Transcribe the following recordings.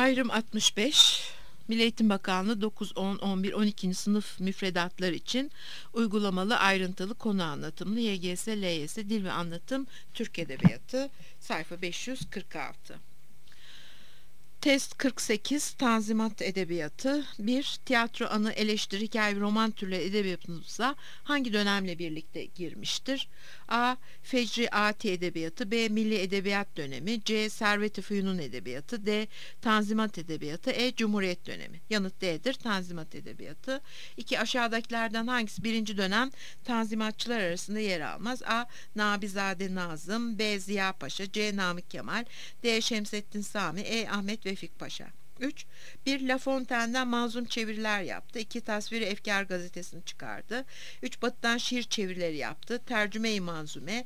Ayrım 65. Milli Eğitim Bakanlığı 9, 10, 11, 12. sınıf müfredatları için uygulamalı ayrıntılı konu anlatımlı YGS, LYS Dil ve Anlatım Türk Edebiyatı sayfa 546. Test 48 Tanzimat Edebiyatı 1. Tiyatro, anı, eleştiri, hikaye ve roman türleri edebiyatımıza hangi dönemle birlikte girmiştir? A. Fecri Ati Edebiyatı, B. Milli Edebiyat Dönemi, C. Servet-i Fünun Edebiyatı, D. Tanzimat Edebiyatı, E. Cumhuriyet Dönemi. Yanıt D'dir. Tanzimat Edebiyatı. 2. Aşağıdakilerden hangisi birinci dönem Tanzimatçılar arasında yer almaz? A. Nabizade Nazım, B. Ziya Paşa, C. Namık Kemal, D. Şemsettin Sami, E. Ahmet Vefik Paşa. 3. 1. La Fontaine'den manzum çeviriler yaptı. 2. Tasviri Efkar gazetesini çıkardı. 3. Batı'dan şiir çevirileri yaptı. Tercüme-i manzume.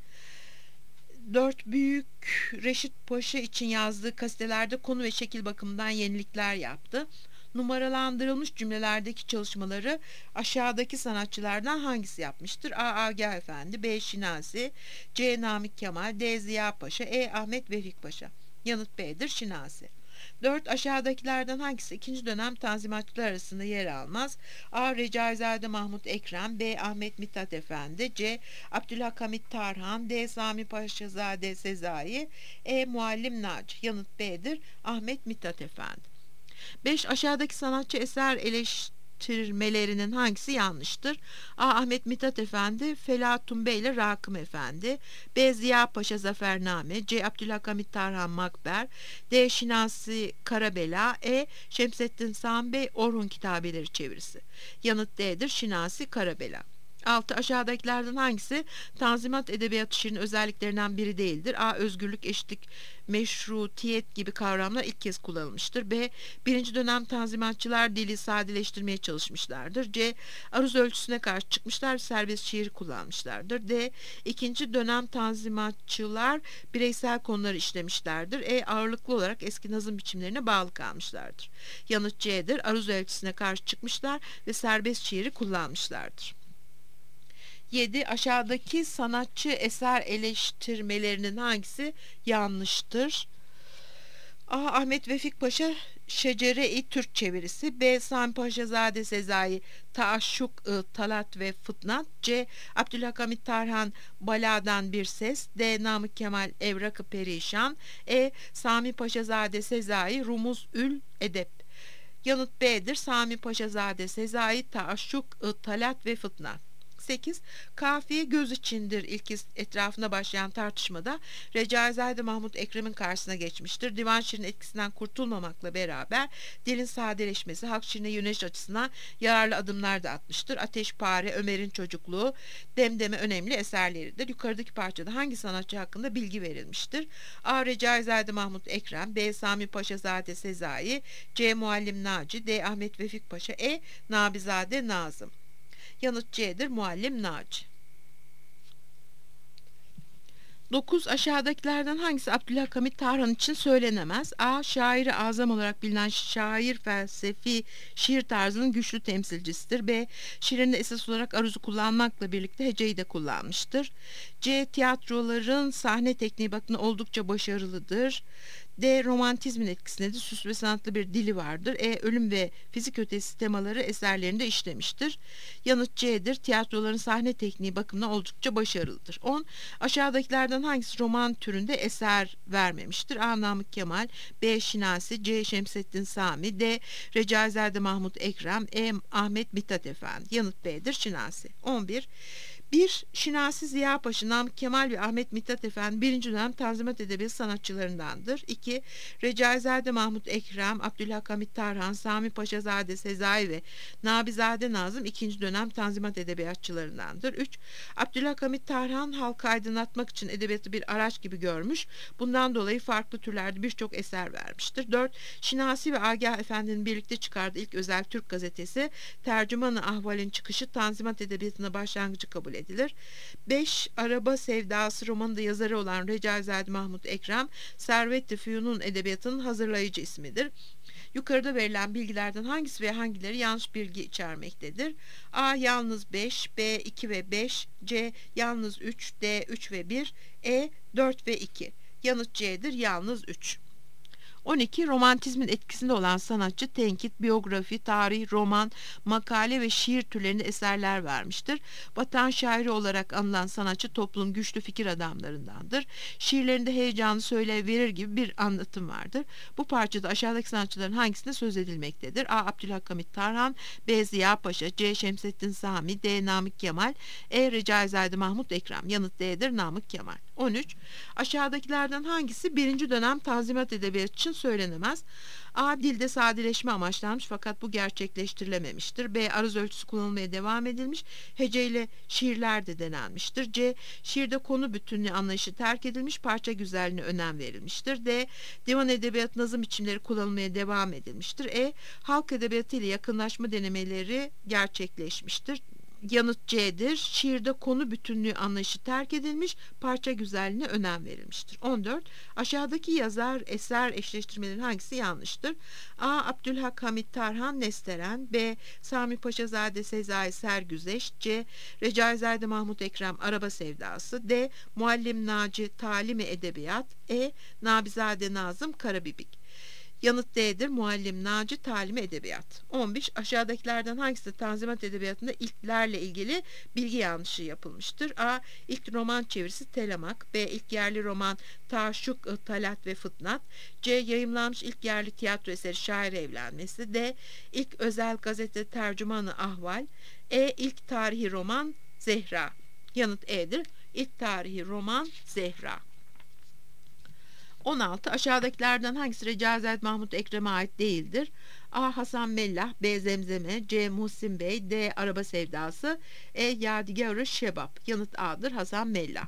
4. Büyük Reşit Paşa için yazdığı kasitelerde konu ve şekil bakımından yenilikler yaptı. Numaralandırılmış cümlelerdeki çalışmaları aşağıdaki sanatçılardan hangisi yapmıştır? A. Agah Efendi, B. Şinasi, C. Namık Kemal, D. Ziya Paşa, E. Ahmet Vefik Paşa. Yanıt B'dir. Şinasi. 4. Aşağıdakilerden hangisi ikinci dönem Tanzimatçılar arasında yer almaz? A. Recaizade Mahmut Ekrem, B. Ahmet Mithat Efendi, C. Abdülhakamit Tarhan, D. Sami Paşazade Sezai, E. Muallim Naci. Yanıt B'dir. Ahmet Mithat Efendi. 5. Aşağıdaki sanatçı eser eleştirmelerinin hangisi yanlıştır? A. Ahmet Mithat Efendi, Felatun Bey ile Rakım Efendi, B. Ziya Paşa Zafername, C. Abdülhakamit Tarhan Makber, D. Şinasi Karabela, E. Şemsettin Sami Bey Orhun Kitabeleri çevirisi. Yanıt D'dir. Şinasi Karabela. 6. Aşağıdakilerden hangisi Tanzimat Edebiyatı şiirinin özelliklerinden biri değildir? A. Özgürlük, eşitlik, meşrutiyet gibi kavramlar ilk kez kullanılmıştır. B. Birinci dönem Tanzimatçılar dili sadeleştirmeye çalışmışlardır. C. Aruz ölçüsüne karşı çıkmışlar, serbest şiir kullanmışlardır. D. İkinci dönem Tanzimatçılar bireysel konuları işlemişlerdir. E. Ağırlıklı olarak eski nazım biçimlerine bağlı kalmışlardır. Yanıt C'dir. Aruz ölçüsüne karşı çıkmışlar ve serbest şiiri kullanmışlardır. 7. Aşağıdaki sanatçı eser eleştirmelerinin hangisi yanlıştır? A. Ahmet Vefik Paşa Şecere-i Türk çevirisi, B. Sami Paşazade Sezai Taaşşuk, Talat ve Fıtnat, C. Abdülhakamit Tarhan Baladan Bir Ses, D. Namık Kemal Evrak-ı Perişan, E. Sami Paşazade Sezai Rumuz Ül Edep. Yanıt B'dir. Sami Paşazade Sezai Taaşşuk, Talat ve Fıtnat. 8. Kafiye göz içindir ilk etrafına başlayan tartışmada Recaizade Mahmut Ekrem'in karşısına geçmiştir. Divan şiirinin etkisinden kurtulmamakla beraber dilin sadeleşmesi halk şiirine yöneliş açısından yararlı adımlar da atmıştır. Ateşpare, Ömer'in Çocukluğu, Demdeme önemli eserleridir. Yukarıdaki parçada hangi sanatçı hakkında bilgi verilmiştir? A. Recaizade Mahmut Ekrem, B. Sami Paşazade Sezai, C. Muallim Naci, D. Ahmet Vefik Paşa, E. Nabizade Nazım. Yanıt C'dir. Muallim Naci. 9. Aşağıdakilerden hangisi Abdülhakamit Tarhan için söylenemez? A. Şairi azam olarak bilinen şair felsefi şiir tarzının güçlü temsilcisidir. B. Şiirinde esas olarak aruzu kullanmakla birlikte heceyi de kullanmıştır. C. Tiyatroların sahne tekniği bakımından oldukça başarılıdır. D. Romantizmin etkisindedir. Süs ve sanatlı bir dili vardır. E. Ölüm ve fizik ötesi temaları eserlerinde işlemiştir. Yanıt C'dir. Tiyatroların sahne tekniği bakımından oldukça başarılıdır. 10. Aşağıdakilerden hangisi roman türünde eser vermemiştir? A. Namık Kemal, B. Şinasi, C. Şemsettin Sami, D. Recaizade Mahmut Ekrem, E. Ahmet Mithat Efendi. Yanıt B'dir. Şinasi. 11. 1. Şinasi Ziya Paşa, Namık Kemal ve Ahmet Mithat Efendi birinci dönem Tanzimat Edebiyatı sanatçılarındandır. 2. Recaizade Mahmut Ekrem, Abdülhakamit Tarhan, Sami Paşazade Sezai ve Nabizade Nazım ikinci dönem Tanzimat Edebiyatçılarındandır. 3. Abdülhakamit Tarhan halkı aydınlatmak için edebiyatı bir araç gibi görmüş. Bundan dolayı farklı türlerde birçok eser vermiştir. 4. Şinasi ve Agah Efendi'nin birlikte çıkardığı ilk özel Türk gazetesi Tercüman-ı Ahval'in çıkışı Tanzimat Edebiyatı'na başlangıcı kabul edilir. 5. Araba Sevdası romanında yazarı olan Recaizade Mahmut Ekrem, Servet-i Fünun Edebiyatı'nın hazırlayıcı ismidir. Yukarıda verilen bilgilerden hangisi ve hangileri yanlış bilgi içermektedir? A. Yalnız 5, B. 2 ve 5, C. Yalnız 3, D. 3 ve 1, E. 4 ve 2. Yanıt C'dir. Yalnız 3. 12. Romantizmin etkisinde olan sanatçı tenkit, biyografi, tarih, roman, makale ve şiir türlerinde eserler vermiştir. Vatan şairi olarak anılan sanatçı toplumun güçlü fikir adamlarındandır. Şiirlerinde heyecanlı söylev verir gibi bir anlatım vardır. Bu parçada aşağıdaki sanatçıların hangisinde söz edilmektedir? A. Abdülhamit Tarhan, B. Ziya Paşa, C. Şemsettin Sami, D. Namık Kemal, E. Recaizade Mahmut Ekrem. Yanıt D'dir, Namık Kemal. 13. Aşağıdakilerden hangisi birinci dönem Tanzimat Edebiyatı için söylenemez? A. Dilde sadeleşme amaçlanmış fakat bu gerçekleştirilememiştir. B. Aruz ölçüsü kullanılmaya devam edilmiş. Heceyle şiirler de denenmiştir. C. Şiirde konu bütünlüğü anlayışı terk edilmiş. Parça güzelliğine önem verilmiştir. D. Divan edebiyatı nazım biçimleri kullanılmaya devam edilmiştir. E. Halk edebiyatı ile yakınlaşma denemeleri gerçekleşmiştir. Yanıt C'dir. Şiirde konu bütünlüğü anlayışı terk edilmiş, parça güzelliğine önem verilmiştir. 14. Aşağıdaki yazar eser eşleştirmelerin hangisi yanlıştır? A. Abdülhamit Tarhan Nesteren, B. Sami Paşazade Sezai Sergüzeşt, C. Recaizade Mahmut Ekrem Araba Sevdası, D. Muallim Naci Talimi Edebiyat, E. Nabizade Nazım Karabibik. Yanıt D'dir. Muallim Naci Talimi Edebiyat. 15. Aşağıdakilerden hangisi Tanzimat Edebiyatı'nda ilklerle ilgili bilgi yanlışı yapılmıştır? A. İlk roman çevirisi Telemak. B. İlk yerli roman Taşuk, Talat ve Fıtnat. C. Yayımlanmış ilk yerli tiyatro eseri Şair Evlenmesi. D. İlk özel gazete Tercümanı Ahval. E. İlk tarihi roman Zehra. Yanıt E'dir. İlk tarihi roman Zehra. 16. Aşağıdakilerden hangisi Recaizade Mahmut Ekrem'e ait değildir? A. Hasan Mellah, B. Zemzeme, C. Muhsin Bey, D. Araba Sevdası, E. Yadigar-ı Şebap. Yanıt A'dır, Hasan Mellah.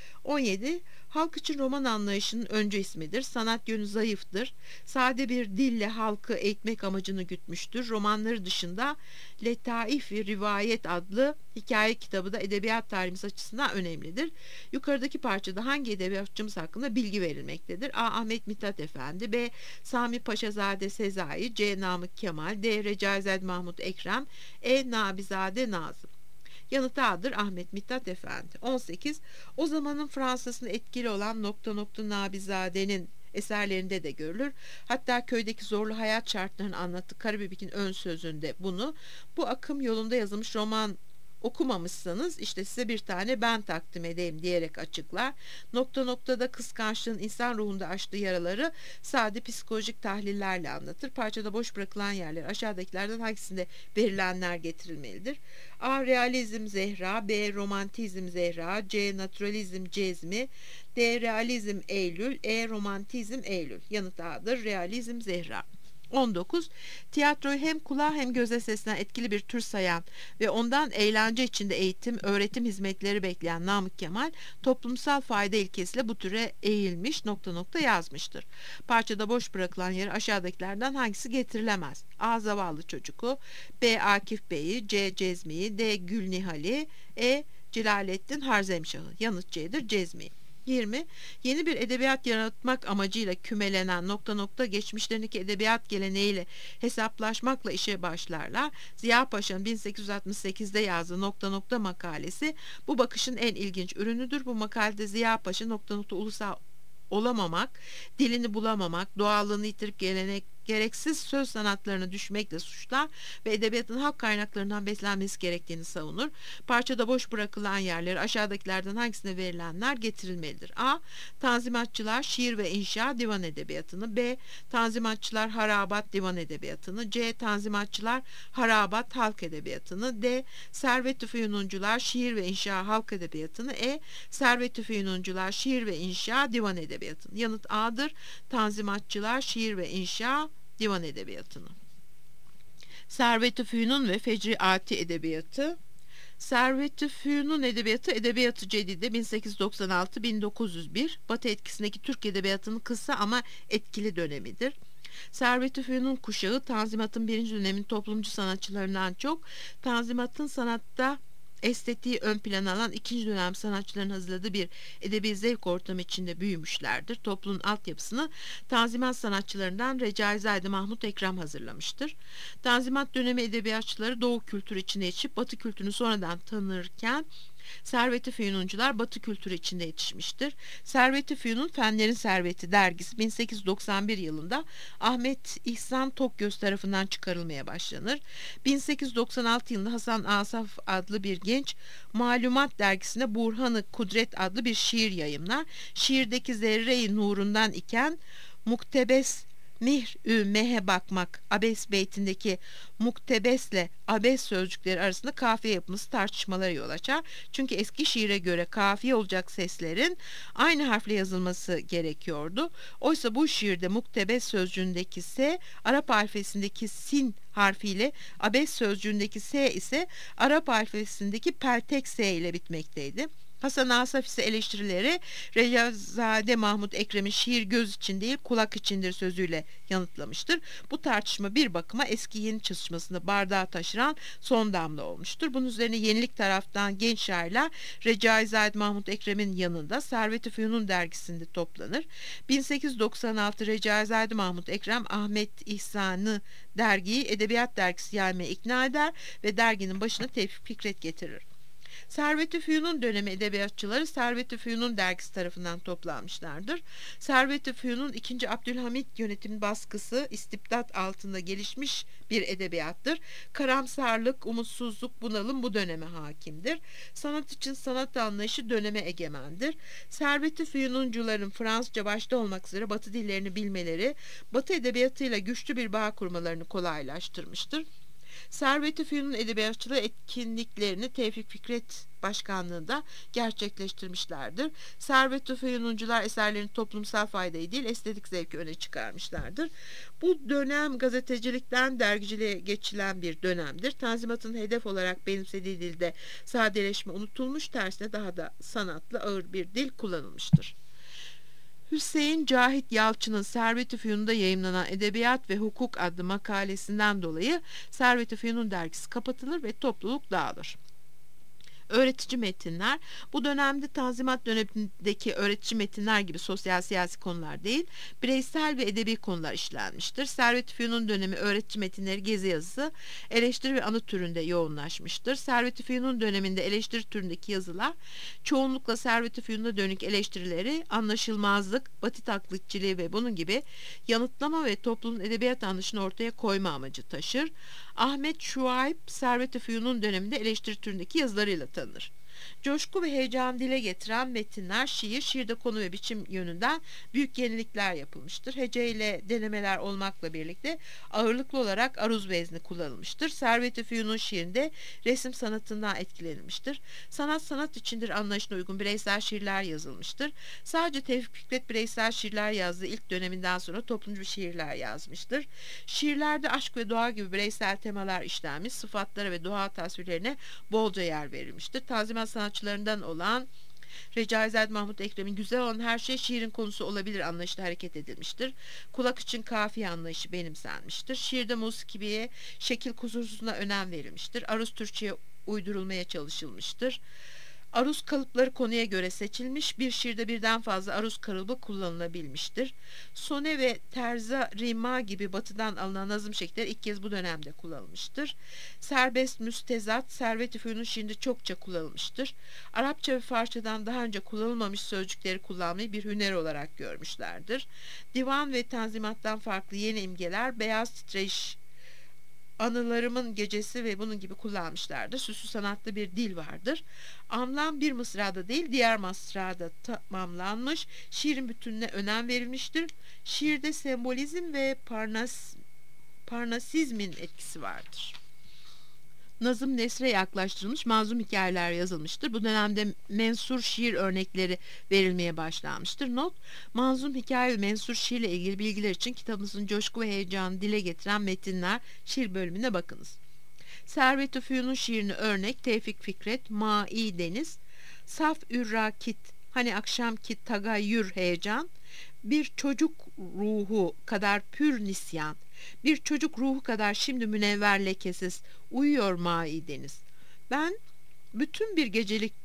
17. Halk için roman anlayışının öncü ismidir. Sanat yönü zayıftır. Sade bir dille halkı eğitmek amacını gütmüştür. Romanları dışında Letaif-i Rivayet adlı hikaye kitabı da edebiyat tarihimiz açısından önemlidir. Yukarıdaki parçada hangi edebiyatçımız hakkında bilgi verilmektedir? A. Ahmet Mithat Efendi, B. Sami Paşazade Sezai, C. Namık Kemal, D. Recaizade Mahmut Ekrem, E. Nabizade Nazım. Yanıt A'dır, Ahmet Mithat Efendi. 18. O zamanın Fransa'sında etkili olan Nabizade'nin eserlerinde de görülür. Hatta köydeki zorlu hayat şartlarını anlattığı Karabibik'in ön sözünde bu akım yolunda yazılmış roman okumamışsanız işte size bir tane ben takdim edeyim diyerek açıklar. Da kıskançlığın insan ruhunda açtığı yaraları sade psikolojik tahlillerle anlatır. Parçada boş bırakılan yerler aşağıdakilerden hangisinde verilenler getirilmelidir? A. Realizm Zehra, B. Romantizm Zehra, C. Naturalizm Cezmi, D. Realizm Eylül, E. Romantizm Eylül. Yanıt A'dır, Realizm Zehra. 19. Tiyatroyu hem kulağa hem göze seslenen etkili bir tür sayan ve ondan eğlence içinde eğitim, öğretim hizmetleri bekleyen Namık Kemal toplumsal fayda ilkesiyle bu türe eğilmiş ... yazmıştır. Parçada boş bırakılan yere aşağıdakilerden hangisi getirilemez? A. Zavallı Çocuğu, B. Akif Bey'i, C. Cezmi'yi, D. Gülnihal'i, E. Celalettin Harzemşah'ı. Yanıt C'dir, Cezmi. 20. Yeni bir edebiyat yaratmak amacıyla kümelenen ... geçmişlerindeki edebiyat geleneğiyle hesaplaşmakla işe başlarlar. Ziya Paşa'nın 1868'de yazdığı ... makalesi bu bakışın en ilginç ürünüdür. Bu makalede Ziya Paşa ... ulusal olamamak, dilini bulamamak, doğallığını yitirip gereksiz söz sanatlarına düşmekle suçlar ve edebiyatın halk kaynaklarından beslenmesi gerektiğini savunur. Parçada boş bırakılan yerleri aşağıdakilerden hangisine verilenler getirilmelidir? A. Tanzimatçılar şiir ve inşa divan edebiyatını, B. Tanzimatçılar harabat divan edebiyatını, C. Tanzimatçılar harabat halk edebiyatını, D. Servet-i Fünuncular şiir ve inşa halk edebiyatını, E. Servet-i Fünuncular şiir ve inşa divan edebiyatını. Yanıt A'dır. Tanzimatçılar şiir ve inşa divan edebiyatını. Servet-i Fünun ve Fecriati edebiyatı. Servet-i Fünun edebiyatı Edebiyat-ı Cedide 1896-1901 Batı etkisindeki Türk edebiyatının kısa ama etkili dönemidir. Servet-i Fünun kuşağı Tanzimat'ın birinci dönemin toplumcu sanatçılarından çok Tanzimat'ın sanatta estetiği ön plana alan ikinci dönem sanatçıların hazırladığı bir edebi zevk ortamı içinde büyümüşlerdir. Toplumun altyapısını Tanzimat sanatçılarından Recaizade Mahmut Ekrem hazırlamıştır. Tanzimat dönemi edebiyatçıları Doğu kültürü içine yetişip Batı kültürünü sonradan tanırken Servet-i Fünuncular Batı kültürü içinde yetişmiştir. Servet-i Fünun Fenlerin Serveti dergisi 1891 yılında Ahmet İhsan Tokgöz tarafından çıkarılmaya başlanır. 1896 yılında Hasan Asaf adlı bir genç Malumat dergisinde Burhan-ı Kudret adlı bir şiir yayımlar. Şiirdeki zerre-i nurundan iken muktebes mihr-ü mehe bakmak abes beytindeki muktebesle abes sözcükleri arasında kafiye yapması tartışmalara yol açar. Çünkü eski şiire göre kafiye olacak seslerin aynı harfle yazılması gerekiyordu. Oysa bu şiirde muktebes sözcüğündeki S Arap alfabesindeki sin harfiyle, abes sözcüğündeki S ise Arap alfabesindeki peltek S ile bitmekteydi. Hasan Asaf ise eleştirileri Recazade Mahmut Ekrem'in şiir göz için değil kulak içindir sözüyle yanıtlamıştır. Bu tartışma bir bakıma eski yeni çatışmasında bardağı taşıran son damla olmuştur. Bunun üzerine yenilik taraftan genç şairler Recaizade Mahmut Ekrem'in yanında Servet-i Fünun dergisinde toplanır. 1896 Recaizade Mahmut Ekrem Ahmet İhsan'ı dergiyi Edebiyat Dergisi yaymaya ikna eder ve derginin başına Tevfik Fikret getirir. Servet-i Fünun dönemi edebiyatçıları Servet-i Fünun dergisi tarafından toplanmışlardır. Servet-i Fünun 2. Abdülhamit yönetimi baskısı istibdat altında gelişmiş bir edebiyattır. Karamsarlık, umutsuzluk, bunalım bu döneme hakimdir. Sanat için sanat anlayışı döneme egemendir. Servet-i Fünuncuların Fransızca başta olmak üzere Batı dillerini bilmeleri, Batı edebiyatıyla güçlü bir bağ kurmalarını kolaylaştırmıştır. Servet-i Fünun edebiyatçılığı etkinliklerini Tevfik Fikret başkanlığında gerçekleştirmişlerdir. Servet-i Fünuncular eserlerin toplumsal faydayı değil estetik zevki öne çıkarmışlardır. Bu dönem gazetecilikten dergiciliğe geçilen bir dönemdir. Tanzimat'ın hedef olarak benimsediği dilde sadeleşme unutulmuş, tersine daha da sanatlı ağır bir dil kullanılmıştır. Hüseyin Cahit Yalçın'ın Servet-i Fünun'da yayımlanan Edebiyat ve Hukuk adlı makalesinden dolayı Servet-i Fünun dergisi kapatılır ve topluluk dağılır. Öğretici metinler bu dönemde Tanzimat dönemindeki öğretici metinler gibi sosyal siyasi konular değil, bireysel ve edebi konular işlenmiştir. Servet-i Fünun dönemi öğretici metinleri gezi yazısı, eleştiri ve anı türünde yoğunlaşmıştır. Servet-i Fünun döneminde eleştiri türündeki yazılar çoğunlukla Servet-i Fünun'a dönük eleştirileri, anlaşılmazlık, Batı taklitçiliği ve bunun gibi yanıtlama ve toplumun edebiyat anlayışını ortaya koyma amacı taşır. Ahmet Şuayb Servet-i Fünun döneminde eleştiri türündeki yazılarıyla tanınır. Coşku ve heyecan dile getiren metinler, şiirde konu ve biçim yönünden büyük yenilikler yapılmıştır. Hece ile denemeler olmakla birlikte ağırlıklı olarak aruz vezni kullanılmıştır. Servet-i Fünun şiirinde resim sanatından etkilenilmiştir. Sanat içindir anlayışına uygun bireysel şiirler yazılmıştır. Sadece Tevfik Fikret bireysel şiirler yazdığı ilk döneminden sonra toplumcu şiirler yazmıştır. Şiirlerde aşk ve doğa gibi bireysel temalar işlenmiş, sıfatlara ve doğa tasvirlerine bolca yer verilmiştir. Tanzimat sanatçılarından olan Recaizade Mahmut Ekrem'in güzel olan her şey şiirin konusu olabilir anlayışla hareket edilmiştir. Kulak için kafiye anlayışı benimsenmiştir. Şiirde musikiye, şekil kusursuzluğuna önem verilmiştir. Aruz Türkçe'ye uydurulmaya çalışılmıştır. Aruz kalıpları konuya göre seçilmiş, bir şiirde birden fazla aruz kalıbı kullanılabilmiştir. Sone ve terza rima gibi batıdan alınan nazım şekilleri ilk kez bu dönemde kullanılmıştır. Serbest, müstezat, Servet-i Fünun şiirinde çokça kullanılmıştır. Arapça ve Farsçadan daha önce kullanılmamış sözcükleri kullanmayı bir hüner olarak görmüşlerdir. Divan ve tanzimattan farklı yeni imgeler, beyaz titreşim, Anılarımın Gecesi ve bunun gibi kullanmışlardır. Süslü sanatlı bir dil vardır. Anlam bir mısrada değil diğer mısrada tamamlanmış. Şiirin bütününe önem verilmiştir. Şiirde sembolizm ve parnasizmin etkisi vardır. Nazım nesre yaklaştırılmış manzum hikayeler yazılmıştır. Bu dönemde mensur şiir örnekleri verilmeye başlanmıştır. Not: manzum hikaye ve mensur şiirle ilgili bilgiler için kitabımızın coşku ve heyecanı dile getiren metinler şiir bölümüne bakınız. Servet-i Fünun şiirini örnek Tevfik Fikret, Mai Deniz, Saf Ürrakit, hani akşamki tagayyür heyecan, bir çocuk ruhu kadar pür nisyan, bir çocuk ruhu kadar şimdi münevver lekesiz, uyuyor Mai Deniz. Ben bütün bir gecelik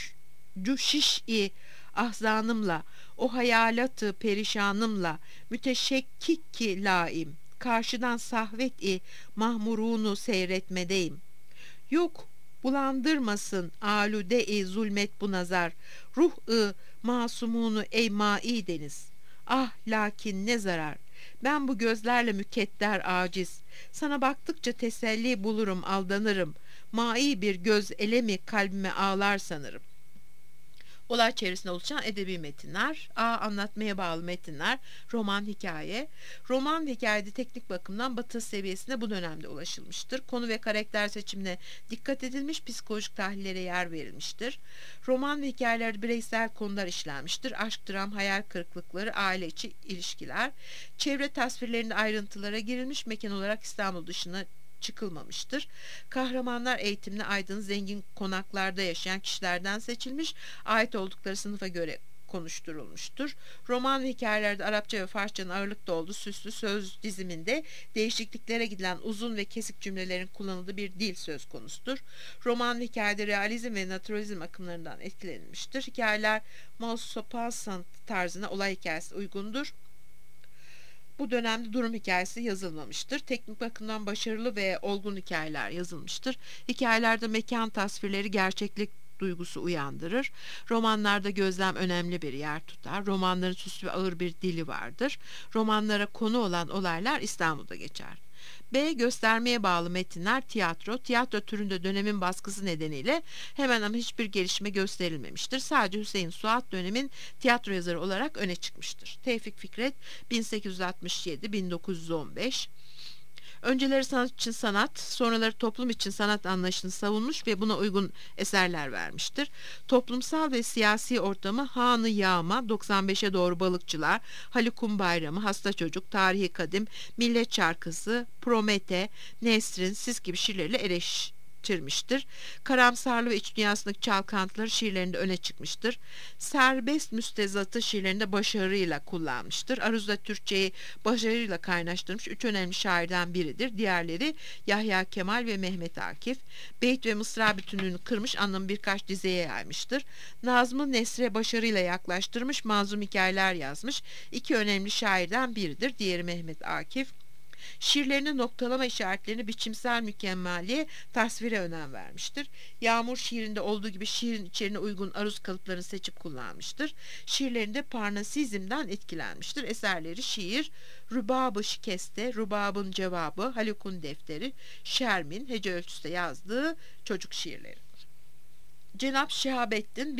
cuşiş-i ahzanımla, o hayalatı perişanımla, müteşekkik ki karşıdan sahvet-i mahmurunu seyretmedeyim. Yok Bulandırmasın alude-i zulmet bu nazar, ruh-ı masumunu ey mai deniz. Ah lakin ne zarar, ben bu gözlerle mükedder aciz, sana baktıkça teselli bulurum aldanırım, mai bir göz elemi kalbime ağlar sanırım. Olay çevresinde oluşan edebi metinler. Anlatmaya bağlı metinler. Roman, hikaye. Roman ve hikayede teknik bakımdan batı seviyesine bu dönemde ulaşılmıştır. Konu ve karakter seçimine dikkat edilmiş, psikolojik tahlillere yer verilmiştir. Roman ve hikayelerde bireysel konular işlenmiştir. Aşk, dram, hayal kırıklıkları, aile içi ilişkiler. Çevre tasvirlerinde ayrıntılara girilmiş, mekan olarak İstanbul dışına çıkılmamıştır. Kahramanlar eğitimli, aydın, zengin konaklarda yaşayan kişilerden seçilmiş, ait oldukları sınıfa göre konuşturulmuştur. Roman ve hikayelerde Arapça ve Farsçanın ağırlıkta olduğu süslü söz diziminde değişikliklere gidilen uzun ve kesik cümlelerin kullanıldığı bir dil söz konusudur. Roman ve hikayede realizm ve naturalizm akımlarından etkilenilmiştir. Hikayeler Maupassant tarzına, olay hikayesi uygundur. Bu dönemde durum hikayesi yazılmamıştır. Teknik bakımdan başarılı ve olgun hikayeler yazılmıştır. Hikayelerde mekan tasvirleri gerçeklik duygusu uyandırır. Romanlarda gözlem önemli bir yer tutar. Romanların süslü ve ağır bir dili vardır. Romanlara konu olan olaylar İstanbul'da geçer. B. Göstermeye bağlı metinler. Tiyatro. Tiyatro türünde dönemin baskısı nedeniyle hemen ama hiçbir gelişme gösterilmemiştir. Sadece Hüseyin Suat dönemin tiyatro yazarı olarak öne çıkmıştır. Tevfik Fikret 1867-1915. Önceleri sanat için sanat, sonraları toplum için sanat anlayışını savunmuş ve buna uygun eserler vermiştir. Toplumsal ve siyasi ortamı Hanı Yağma, 95'e doğru Balıkçılar, Halikum Bayramı, Hasta Çocuk, Tarihi Kadim, Millet Şarkısı, Promete, Nesrin, Sis gibi şiirleriyle eleştirmiştir. Karamsarlığı ve iç dünyasındaki çalkantıları şiirlerinde öne çıkmıştır. Serbest müstezatı şiirlerinde başarıyla kullanmıştır. Aruz'da Türkçeyi başarıyla kaynaştırmış üç önemli şairden biridir. Diğerleri Yahya Kemal ve Mehmet Akif. Beyt ve mısra bütünlüğünü kırmış, anlamı birkaç dizeye yaymıştır. Nazm'ı nesre başarıyla yaklaştırmış, manzum hikayeler yazmış. İki önemli şairden biridir. Diğeri Mehmet Akif. Şiirlerinde noktalama işaretlerini biçimsel mükemmelliğe, tasvire önem vermiştir. Yağmur şiirinde olduğu gibi şiirin içeriğine uygun aruz kalıplarını seçip kullanmıştır. Şiirlerinde Parnasizm'den etkilenmiştir. Eserleri şiir, Rübab-ı Şikeste, Rübab'ın Cevabı, Haluk'un Defteri, Şermin hece ölçüsünde yazdığı çocuk şiirleri. Cenab Şehabettin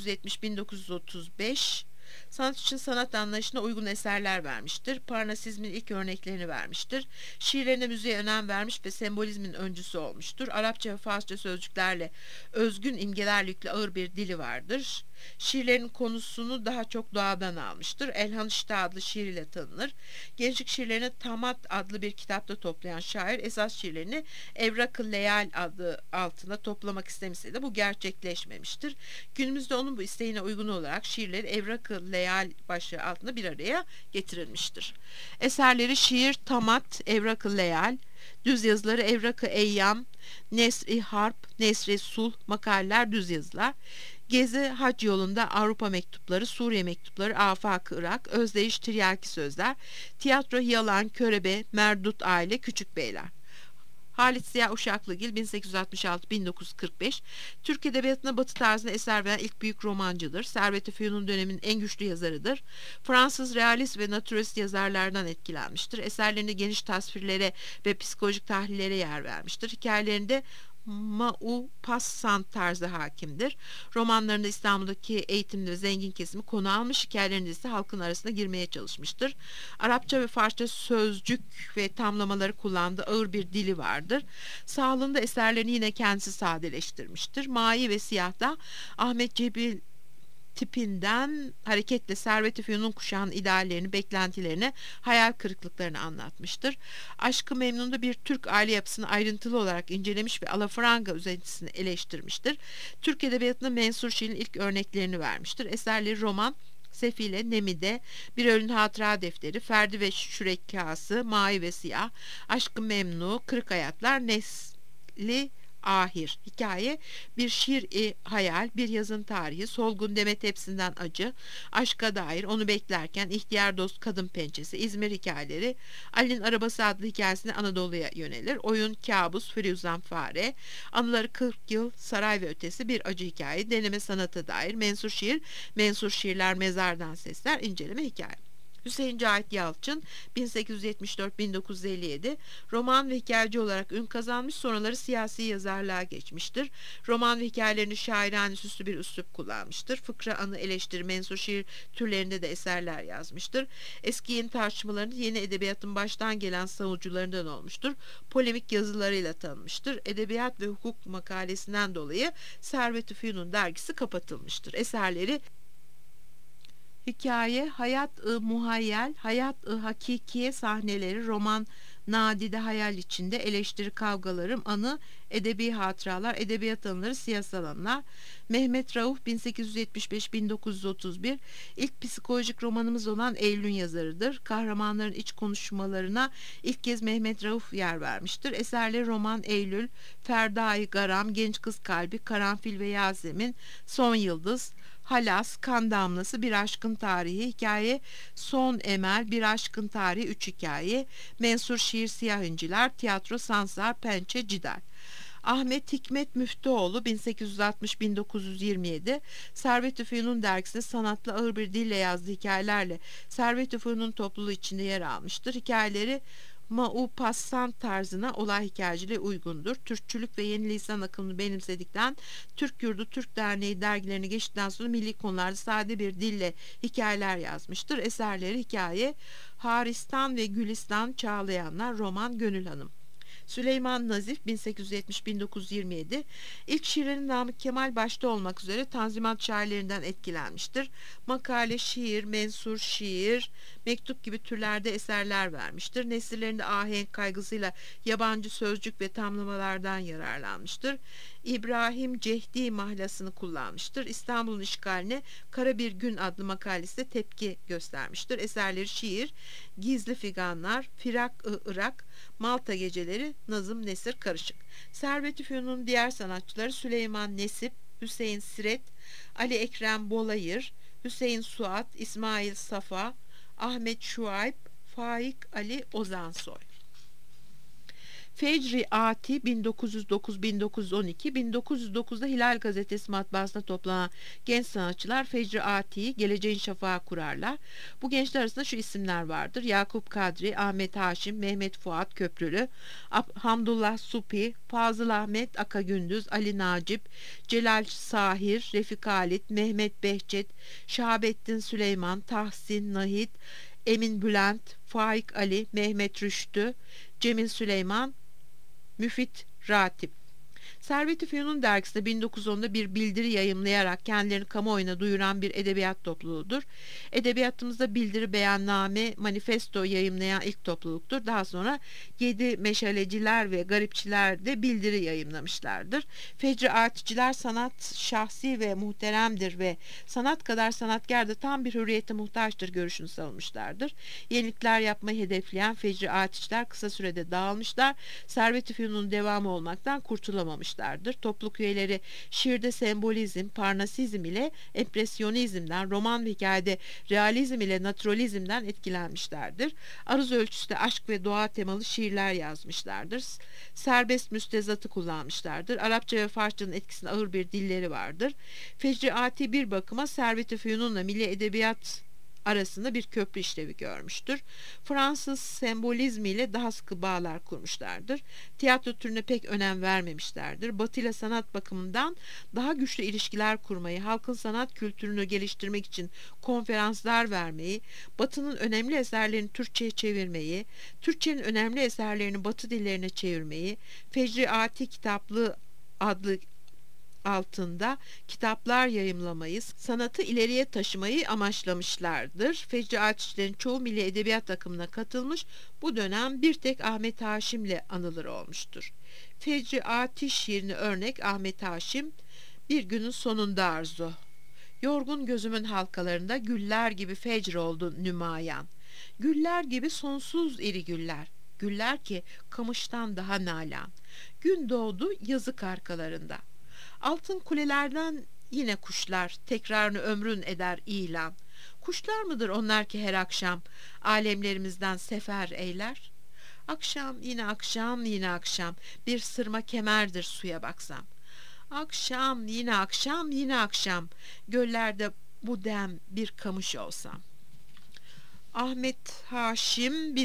1870-1935 sanat için sanat anlayışına uygun eserler vermiştir. Parnasizmin ilk örneklerini vermiştir. Şiirlerine müziğe önem vermiş ve sembolizmin öncüsü olmuştur. Arapça ve Farsça sözcüklerle özgün imgelerle yüklü ağır bir dili vardır. Şiirlerin konusunu daha çok doğadan almıştır. Elhan İşte adlı şiiriyle tanınır. Gençlik şiirlerini Tamat adlı bir kitapta toplayan şair esas şiirlerini Evrak-ı Leyal adı altında toplamak istemese de bu gerçekleşmemiştir. Günümüzde onun bu isteğine uygun olarak şiirleri Evrak-ı Leyal başlığı altında bir araya getirilmiştir. Eserleri şiir, Tamat, Evrak-ı Leyal, düz yazıları Evrak-ı Eyyam, Nesr-i Harp, Nesr-i Sulh, makaleler, düz yazılar. Gezi Hac yolunda Avrupa mektupları, Suriye mektupları, Afak-ı Irak, Özdeyiş, Tiryaki sözler, tiyatro, Yalan, Körebe, Merdut Aile, Küçük Beyler. Halit Ziya Uşaklıgil 1866-1945 Türk Edebiyatı'na Batı tarzında eser veren ilk büyük romancıdır. Servet-i Fünun dönemin en güçlü yazarıdır. Fransız realist ve naturalist yazarlardan etkilenmiştir. Eserlerinde geniş tasvirlere ve psikolojik tahlillere yer vermiştir. Hikayelerinde Maupassant tarzı hakimdir. Romanlarında İstanbul'daki eğitimli ve zengin kesimi konu almış, hikayelerinde ise halkın arasına girmeye çalışmıştır. Arapça ve Farsça sözcük ve tamlamaları kullandığı ağır bir dili vardır. Sağlığında eserlerini yine kendisi sadeleştirmiştir. Mavi ve Siyah'da Ahmet Cebil tipinden hareketle Servet-i Fünun kuşağının ideallerini, beklentilerini, hayal kırıklıklarını anlatmıştır. Aşk-ı Memnun'da bir Türk aile yapısını ayrıntılı olarak incelemiş ve alafranga özentisini eleştirmiştir. Türk Edebiyatı'na mensur şiirin ilk örneklerini vermiştir. Eserleri roman, Sefile, Nemide, Bir Ölün Hatıra Defteri, Ferdi ve Şürekkası, Mavi ve Siyah, Aşk-ı Memnu, Kırık Hayatlar, Nesli Ahir. Hikaye bir şiir hayal, bir yazın tarihi, solgun deme tepsinden acı, aşka dair, onu beklerken, ihtiyar dost kadın pençesi, İzmir hikayeleri, Ali'nin Arabası adlı hikayesinde Anadolu'ya yönelir. Oyun, kabus, Firuzan Fare, anıları 40 yıl, saray ve ötesi, bir acı hikaye, deneme sanata dair, mensur şiir, mensur şiirler, mezardan sesler, inceleme hikaye. Hüseyin Cahit Yalçın 1874-1957 roman ve hikayeci olarak ün kazanmış, sonraları siyasi yazarlığa geçmiştir. Roman ve hikayelerini şairane süslü bir üslup kullanmıştır. Fıkra, anı, eleştiri, mensur şiir türlerinde de eserler yazmıştır. Eski yeni tartışmalarını yeni edebiyatın baştan gelen savunucularından olmuştur. Polemik yazılarıyla tanınmıştır. Edebiyat ve hukuk makalesinden dolayı Servet-i Fünun dergisi kapatılmıştır. Eserleri hikaye, hayat-ı muhayyel, hayat-ı hakikiye sahneleri, roman, nadide hayal içinde, eleştiri, kavgalarım, anı, edebi hatıralar, edebiyat anıları, siyasal anılar. Mehmet Rauf 1875-1931 ilk psikolojik romanımız olan Eylül'ün yazarıdır. Kahramanların iç konuşmalarına ilk kez Mehmet Rauf yer vermiştir. Eserleri roman Eylül, Ferdai Garam, Genç Kız Kalbi, Karanfil ve Yasemin, Son Yıldız, Halas, Kan Damlası, Bir Aşkın Tarihi, hikaye Son Emel, Bir Aşkın Tarihi, 3 hikaye, mensur şiir, Siyah İnciler, tiyatro Sansar, Pençe, Cidal. Ahmet Hikmet Müftüoğlu 1860-1927 Servet-i Fünun dergisinde sanatlı ağır bir dille yazdığı hikayelerle Servet-i Fünun topluluğu içinde yer almıştır. Hikayeleri Maupassant tarzına, olay hikayeciliğe uygundur. Türkçülük ve yeni lisan akımını benimsedikten Türk Yurdu, Türk Derneği dergilerini geçtikten sonra milli konularda sade bir dille hikayeler yazmıştır. Eserleri hikaye Haristan ve Gülistan, Çağlayanlar, roman Gönül Hanım. Süleyman Nazif 1870-1927 ilk şiirlerin Namık Kemal başta olmak üzere Tanzimat şairlerinden etkilenmiştir. Makale, şiir, mensur şiir, mektup gibi türlerde eserler vermiştir. Nesirlerinde ahenk kaygısıyla yabancı sözcük ve tamlamalardan yararlanmıştır. İbrahim Cehdi mahlasını kullanmıştır. İstanbul'un işgaline Kara Bir Gün adlı makalesinde tepki göstermiştir. Eserleri şiir, Gizli Figanlar, Firak-ı Irak, Malta Geceleri, nazım, nesir karışık. Servet-i Fünun'un diğer sanatçıları Süleyman Nesip, Hüseyin Siret, Ali Ekrem Bolayır, Hüseyin Suat, İsmail Safa, Ahmet Şuayb, Faik Ali Ozansoy. Fecri Ati 1909-1912 1909'da Hilal Gazetesi matbaasında toplanan genç sanatçılar Fecri Ati'yi Geleceğin Şafağı kurarlar. Bu gençler arasında şu isimler vardır: Yakup Kadri, Ahmet Haşim, Mehmet Fuat Köprülü, Hamdullah Supi, Fazıl Ahmet Akagündüz, Ali Nacip, Celal Sahir, Refik Halit, Mehmet Behçet, Şahabettin Süleyman, Tahsin Nahit, Emin Bülent, Faik Ali, Mehmet Rüştü, Cemil Süleyman, Müfit Ratip. Servet-i Fünun dergisinde 1910'da bir bildiri yayımlayarak kendilerini kamuoyuna duyuran bir edebiyat topluluğudur. Edebiyatımızda bildiri, beyanname, manifesto yayımlayan ilk topluluktur. Daha sonra 7 meşaleciler ve garipçiler de bildiri yayımlamışlardır. Fecri Aticiler sanat şahsi ve muhteremdir ve sanat kadar sanatkar da tam bir hürriyete muhtaçtır görüşünü savunmuşlardır. Yenilikler yapmayı hedefleyen Fecri Aticiler kısa sürede dağılmışlar. Servet-i Fünun'un devamı olmaktan kurtulamamışlardır. Topluluk üyeleri şiirde sembolizm, parnasizm ile empresyonizmden, roman ve hikayede realizm ile naturalizmden etkilenmişlerdir. Aruz ölçüsünde aşk ve doğa temalı şiirler yazmışlardır. Serbest müstezatı kullanmışlardır. Arapça ve Farsçanın etkisinde ağır bir dilleri vardır. Fecri Ati bir bakıma Servet-i Fünun'la milli edebiyat arasında bir köprü işlevi görmüştür. Fransız sembolizmi ile daha sıkı bağlar kurmuşlardır. Tiyatro türüne pek önem vermemişlerdir. Batı ile sanat bakımından daha güçlü ilişkiler kurmayı, halkın sanat kültürünü geliştirmek için konferanslar vermeyi, Batı'nın önemli eserlerini Türkçe'ye çevirmeyi, Türkçe'nin önemli eserlerini Batı dillerine çevirmeyi, Fecri Ati kitaplığı adlı altında kitaplar yayımlamayı, sanatı ileriye taşımayı amaçlamışlardır. Fecri Aticilerin çoğu milli edebiyat akımına katılmış, bu dönem bir tek Ahmet Haşim'le anılır olmuştur. Fecri Atiş şiirini örnek Ahmet Haşim, Bir günün sonunda arzu. Yorgun gözümün halkalarında güller gibi fecr oldu nümayan. Güller gibi sonsuz iri güller. güller ki kamıştan daha nalan. Gün doğdu yazık arkalarında. Altın kulelerden yine kuşlar, tekrarını ömrün eder ilan. Kuşlar mıdır onlar ki her akşam alemlerimizden sefer eyler? Akşam yine akşam yine akşam, bir sırma kemerdir suya baksam. Akşam yine akşam yine akşam, göllerde bu dem bir kamış olsam. Ahmet Haşim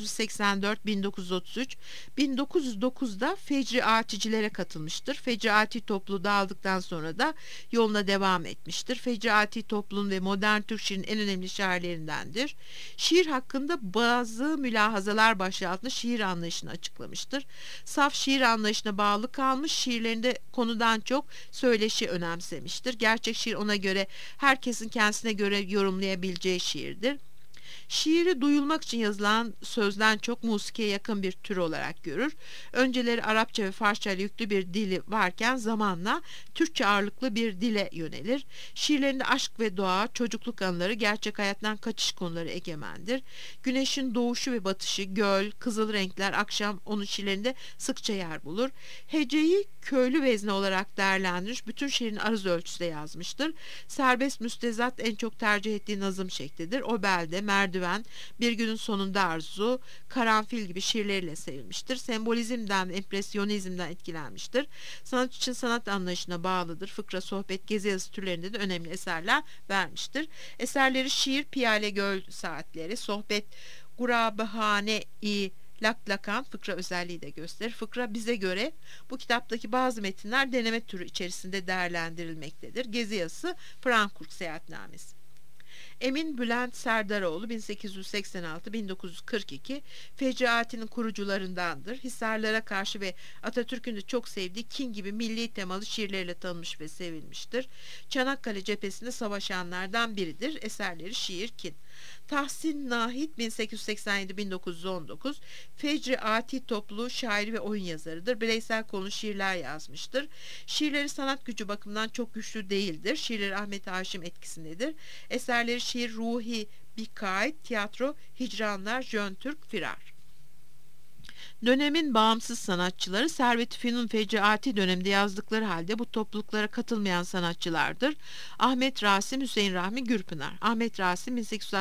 1884-1933, 1909'da Fecri Aticilere katılmıştır. Fecri Ati topluluğu dağıldıktan sonra da yoluna devam etmiştir. Fecri Ati topluluğun ve modern Türk şiirinin en önemli şairlerindendir. Şiir hakkında bazı mülahazalar başlığı altında şiir anlayışını açıklamıştır. Saf şiir anlayışına bağlı kalmış, şiirlerinde konudan çok söyleşi önemsemiştir. Gerçek şiir ona göre herkesin kendisine göre yorumlayabileceği şiirdir. Şiiri duyulmak için yazılan sözden çok musikiye yakın bir tür olarak görür. Önceleri Arapça ve Farsça ile yüklü bir dili varken zamanla Türkçe ağırlıklı bir dile yönelir. Şiirlerinde aşk ve doğa, çocukluk anıları, gerçek hayattan kaçış konuları egemendir. Güneşin doğuşu ve batışı, göl, kızıl renkler, akşam onun şiirlerinde sıkça yer bulur. Heceyi köylü vezne olarak değerlendirmiş, bütün şiirin arız ölçüsüde yazmıştır. Serbest müstezat en çok tercih ettiği nazım şeklidir. O belde, merdiven, bir günün sonunda arzu, karanfil gibi şiirleriyle sevilmiştir. Sembolizmden, empresyonizmden etkilenmiştir. Sanat için sanat anlayışına bağlıdır. Fıkra, sohbet, gezi yazısı türlerinde de önemli eserler vermiştir. Eserleri şiir, piyale göl saatleri, sohbet, gurabehane-i laklakan fıkra özelliği de gösterir. Fıkra bize göre bu kitaptaki bazı metinler deneme türü içerisinde değerlendirilmektedir. Gezi yazısı Frankfurt seyahatnamesi. Emin Bülent Serdaroğlu 1886-1942 Fecri Ati'nin kurucularındandır. Hisarlara karşı ve Atatürk'ün de çok sevdiği Kin gibi milli temalı şiirleriyle tanınmış ve sevilmiştir. Çanakkale cephesinde savaşanlardan biridir. Eserleri şiir, kin. Tahsin Nahit 1887-1919 Fecri Ati topluluğu şairi ve oyun yazarıdır. Bireysel konu şiirler yazmıştır. Şiirleri sanat gücü bakımından çok güçlü değildir. Şiirleri Ahmet Haşim etkisindedir. Eserleri şiir, ruhi, bikayet, tiyatro, hicranlar, Jön Türk, firar. Dönemin bağımsız sanatçıları Servet-i Fünun Fecri Ati döneminde yazdıkları halde bu topluluklara katılmayan sanatçılardır. Ahmet Rasim, Hüseyin Rahmi Gürpınar. Ahmet Rasim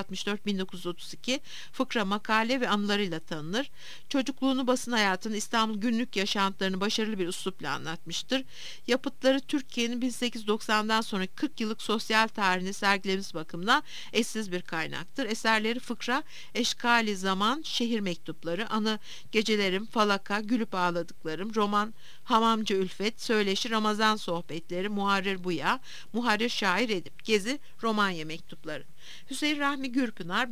1864-1932 fıkra, makale ve anılarıyla tanınır. Çocukluğunu, basın hayatını, İstanbul günlük yaşantılarını başarılı bir üslupla anlatmıştır. Yapıtları Türkiye'nin 1890'dan sonraki 40 yıllık sosyal tarihini sergilemesi bakımından eşsiz bir kaynaktır. Eserleri fıkra, eşkali zaman, şehir mektupları, anı geceleri, falaka, gülüp ağladıklarım, roman, hamamcı Ülfet, söyleşi, Ramazan sohbetleri, Muharrir Buya, Muharrir Şair Edip, Gezi, Romanya mektupları. Hüseyin Rahmi Gürpınar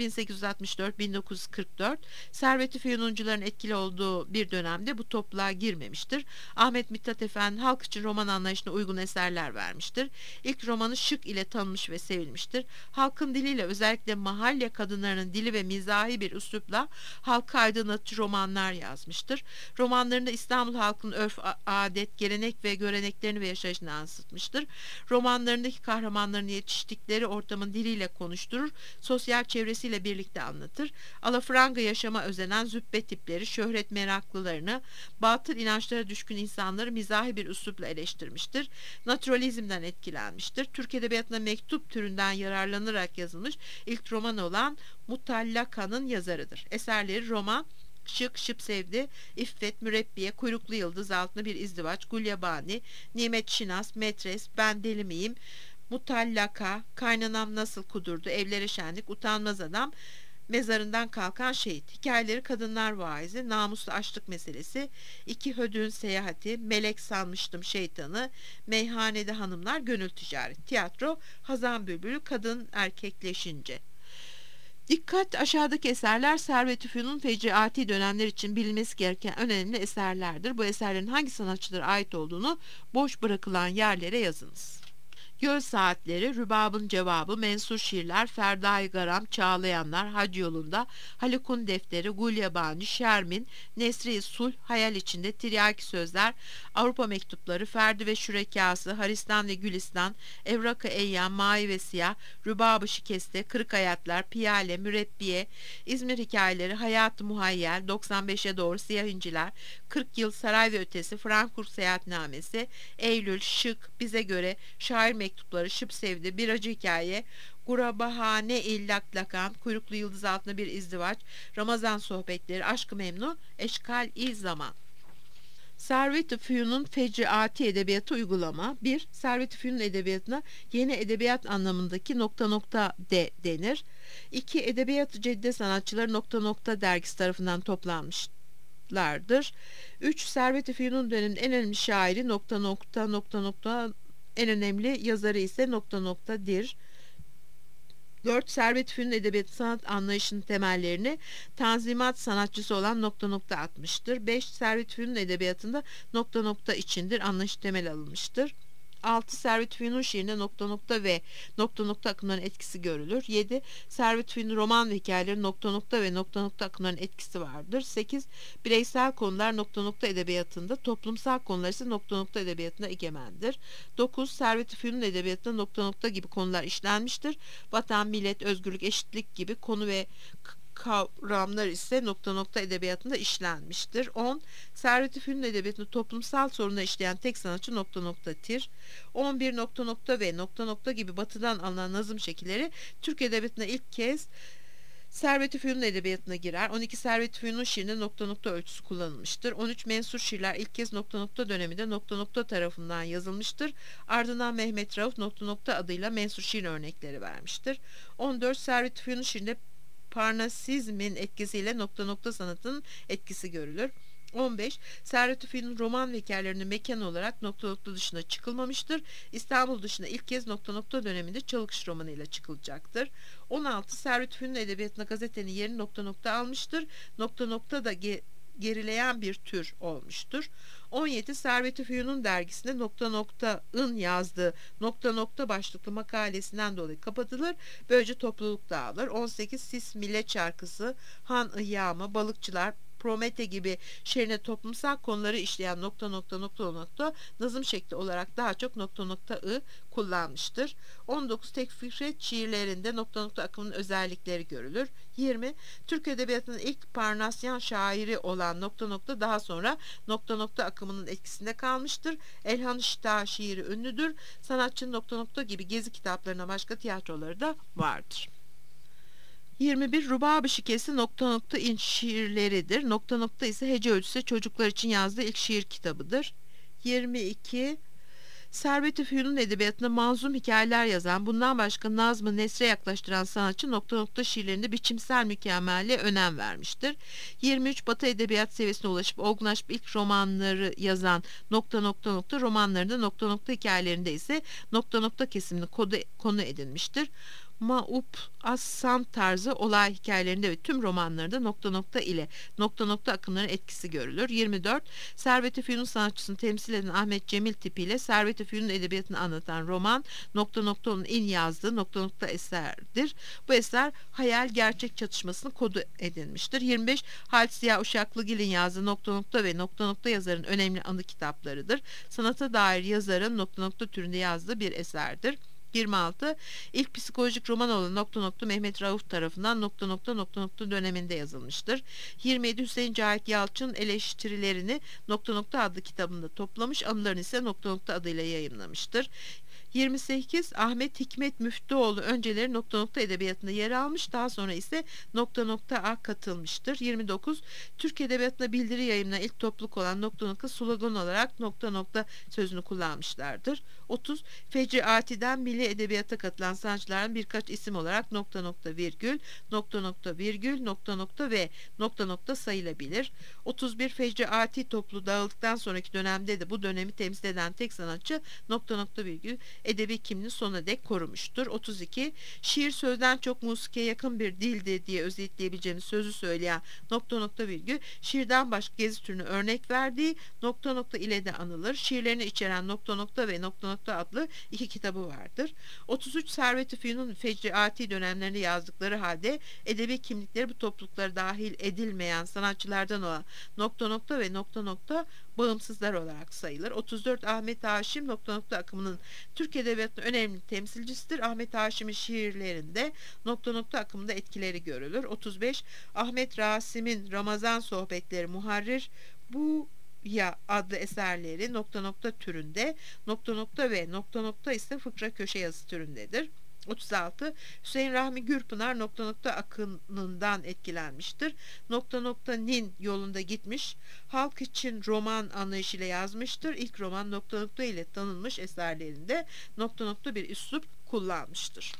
1864-1944 Servet-i Fünuncuların etkili olduğu bir dönemde bu topluluğa girmemiştir. Ahmet Mithat Efendi halk için roman anlayışına uygun eserler vermiştir. İlk romanı Şık ile tanınmış ve sevilmiştir. Halkın diliyle, özellikle mahalle kadınlarının dili ve mizahi bir üslupla halkı aydınlatıcı romanlar yazmıştır. Romanlarında İstanbul halkının örf, adet, gelenek ve göreneklerini ve yaşayışını yansıtmıştır. Romanlarındaki kahramanların yetiştikleri ortamın diliyle konuşturur, sosyal çevresiyle birlikte anlatır. Alafranga yaşama özenen züppe tipleri, şöhret meraklılarını, batıl inançlara düşkün insanları mizahi bir üslupla eleştirmiştir. Naturalizmden etkilenmiştir. Türk Edebiyatı'nda mektup türünden yararlanarak yazılmış ilk roman olan Mutallaka'nın yazarıdır. Eserleri roman, Şık, Şıp Sevdi, İffet, Mürebbiye, Kuyruklu Yıldız altında bir izdivaç, Gulyabani, Nimet Şinas, Metres, Ben Deli Miyim, Mutallaka, Kaynanam Nasıl Kudurdu, Evlere Şenlik, Utanmaz Adam, Mezarından Kalkan Şehit. Hikayeleri Kadınlar Vaizi, Namuslu Açlık Meselesi, İki Hödüğün Seyahati, Melek Sanmıştım Şeytanı, Meyhanede Hanımlar, Gönül Ticaret. Tiyatro, Hazan Bülbülü, Kadın Erkekleşince. Dikkat, aşağıdaki eserler Servet-i Fünun Fecri Ati dönemler için bilinmesi gereken önemli eserlerdir. Bu eserlerin hangi sanatçılara ait olduğunu boş bırakılan yerlere yazınız. Göl Saatleri, Rübab'ın Cevabı, Mensur Şiirler, Ferdai Garam, Çağlayanlar, Hac Yolunda, Haluk'un Defteri, Gulyabani, Şermin, Nesri Sulh, Hayal İçinde, Tiryaki Sözler, Avrupa Mektupları, Ferdi ve Şürekası, Haristan ve Gülistan, Evrak-ı Eyyam, Mavi ve Siyah, Rübab-ı Şikeste, Kırık Hayatlar, Piyale, Mürebbiye, İzmir Hikayeleri, Hayat-ı Muhayyel, 95'e doğru, Siyah İnciler, 40 Yıl, Saray ve Ötesi, Frankfurt Seyahatnamesi, Eylül, Şık, Bize Göre, Şair Mektupları, Şıp Sevdi, Bir Acı Hikaye, Gurabahane İllak Lakan, Kuyruklu Yıldız Altında Bir İzdivaç, Ramazan Sohbetleri, Aşk-ı Memnu, Eşkal-i Zaman. Servet-i Fünun Fecriati Edebiyatı Uygulama. 1. Servet-i Fünun Edebiyatı'na yeni edebiyat anlamındaki nokta nokta de denir. 2. Edebiyat-ı Cedide Sanatçıları nokta nokta dergisi tarafından toplanmışlardır. 3. Servet-i Fünun döneminin en önemli şairi nokta nokta nokta nokta, en önemli yazarı ise nokta noktadır. 4. Servet-i Fünun edebiyat sanat anlayışının temellerini Tanzimat sanatçısı olan nokta nokta atmıştır. 5. Servet-i Fünun edebiyatında nokta nokta içindir anlayışı temel alınmıştır. 6. Servet-i Fünun şiirinde nokta nokta ve nokta nokta akımların etkisi görülür. 7. Servet-i Fünun roman ve hikayeleri nokta nokta ve nokta nokta akımların etkisi vardır. 8. Bireysel konular nokta nokta edebiyatında, toplumsal konular ise nokta nokta edebiyatında egemendir. 9. Servet-i Fünun edebiyatında nokta nokta gibi konular işlenmiştir. Vatan, millet, özgürlük, eşitlik gibi konu ve kavramlar ise nokta nokta edebiyatında işlenmiştir. 10. Servet-i Fünun edebiyatında toplumsal sorunları işleyen tek sanatçı nokta noktadır. 11. Nokta nokta ve nokta nokta gibi batıdan alınan nazım şekilleri Türk edebiyatına ilk kez Servet-i Fünun edebiyatına girer. 12. Servet-i Fünun şiirinde nokta nokta ölçüsü kullanılmıştır. 13. Mensur şiirler ilk kez nokta nokta döneminde nokta nokta tarafından yazılmıştır. Ardından Mehmet Rauf nokta nokta adıyla mensur şiir örnekleri vermiştir. 14. Servet-i Fünun şiirinde Parnasizmin etkisiyle nokta nokta sanatının etkisi görülür. 15. Servet-i Fünun roman ve hikayelerinin mekan olarak nokta nokta dışına çıkılmamıştır. İstanbul dışında ilk kez nokta nokta döneminde Çalıkış romanıyla çıkılacaktır. 16. Servet-i Fünun edebiyatına gazetenin yerini nokta nokta almıştır. Nokta nokta da gerileyen bir tür olmuştur. 17. Servet-i Fünun dergisinde nokta nokta'ın yazdığı nokta nokta başlıklı makalesinden dolayı kapatılır. Böylece topluluk dağılır. 18. Sis Millet Şarkısı, Han İhyamı, Balıkçılar, Promete gibi şehrine toplumsal konuları işleyen nokta nokta nokta nokta nazım şekli olarak daha çok nokta nokta kullanmıştır. 19. Tek Fikret şiirlerinde nokta nokta akımının özellikleri görülür. 20. Türk Edebiyatı'nın ilk Parnasyan şairi olan nokta nokta daha sonra nokta nokta akımının etkisinde kalmıştır. Elhan Şita şiiri ünlüdür. Sanatçının nokta nokta gibi gezi kitaplarına başka tiyatroları da vardır. 21. Rubab-ı Şikesi nokta nokta inç şiirleridir. Nokta nokta ise hece ölçüsü çocuklar için yazdığı ilk şiir kitabıdır. 22. Servet-i Fünun edebiyatında manzum hikayeler yazan, bundan başka nazmı nesre yaklaştıran sanatçı nokta nokta şiirlerinde biçimsel mükemmelliğe önem vermiştir. 23. Batı edebiyat seviyesine ulaşıp olgunlaşıp ilk romanları yazan nokta nokta nokta romanlarında nokta nokta hikayelerinde ise nokta nokta kesimini konu edinmiştir. Maup Assan tarzı olay hikayelerinde ve tüm romanlarında nokta nokta ile nokta nokta akımların etkisi görülür. 24. Servet-i Fünun sanatçısını temsil eden Ahmet Cemil tipiyle Servet-i Fünun edebiyatını anlatan roman nokta nokta onun in yazdığı nokta nokta eserdir. Bu eser hayal gerçek çatışmasını kodu edinmiştir. 25. Halit Ziya Uşaklıgil'in yazdığı nokta nokta ve nokta nokta yazarın önemli anı kitaplarıdır. Sanata dair yazarın nokta nokta türünde yazdığı bir eserdir. 26. İlk psikolojik roman olan nokta nokta Mehmet Rauf tarafından nokta nokta nokta nokta döneminde yazılmıştır. 27. Hüseyin Cahit Yalçın eleştirilerini nokta nokta adlı kitabında toplamış, anılarını ise nokta nokta adıyla yayımlamıştır. 28. Ahmet Hikmet Müftüoğlu önceleri nokta nokta edebiyatında yer almış, daha sonra ise nokta nokta a katılmıştır. 29. Türk edebiyatına bildiri yayımlanan ilk topluluk olan nokta nokta slogan olarak nokta nokta sözünü kullanmışlardır. 30. Fecri Ati'den milli edebiyata katılan sanatçıların birkaç isim olarak nokta nokta virgül, nokta nokta virgül, nokta nokta ve nokta nokta sayılabilir. 31. Fecri Ati topluluğu dağıldıktan sonraki dönemde de bu dönemi temsil eden tek sanatçı nokta nokta virgül edebi kimliğini sona dek korumuştur. 32. Şiir sözden çok musikiye yakın bir dildi diye özetleyebileceğimiz sözü söyleyen nokta nokta virgül, şiirden başka gezi türünü örnek verdiği nokta nokta ile de anılır. Şiirlerini içeren nokta nokta ve nokta nokta adlı iki kitabı vardır. 33. Servet-i Fünun fecriati dönemlerinde yazdıkları halde edebi kimlikleri bu topluluklara dahil edilmeyen sanatçılardan olan nokta nokta ve nokta nokta bağımsızlar olarak sayılır. 34. Ahmet Haşim nokta nokta akımının Türk Edebiyatı'nın önemli temsilcisidir. Ahmet Haşim'in şiirlerinde nokta nokta akımında etkileri görülür. 35. Ahmet Rasim'in Ramazan Sohbetleri Muharrir bu ya adlı eserleri nokta nokta türünde, nokta nokta ve nokta nokta ise fıkra köşe yazı türündedir. 36. Hüseyin Rahmi Gürpınar nokta nokta akımından etkilenmiştir. Nokta nokta nin yolunda gitmiş. Halk için roman anlayışıyla yazmıştır. İlk roman nokta nokta ile tanınmış eserlerinde nokta nokta bir üslup kullanmıştır.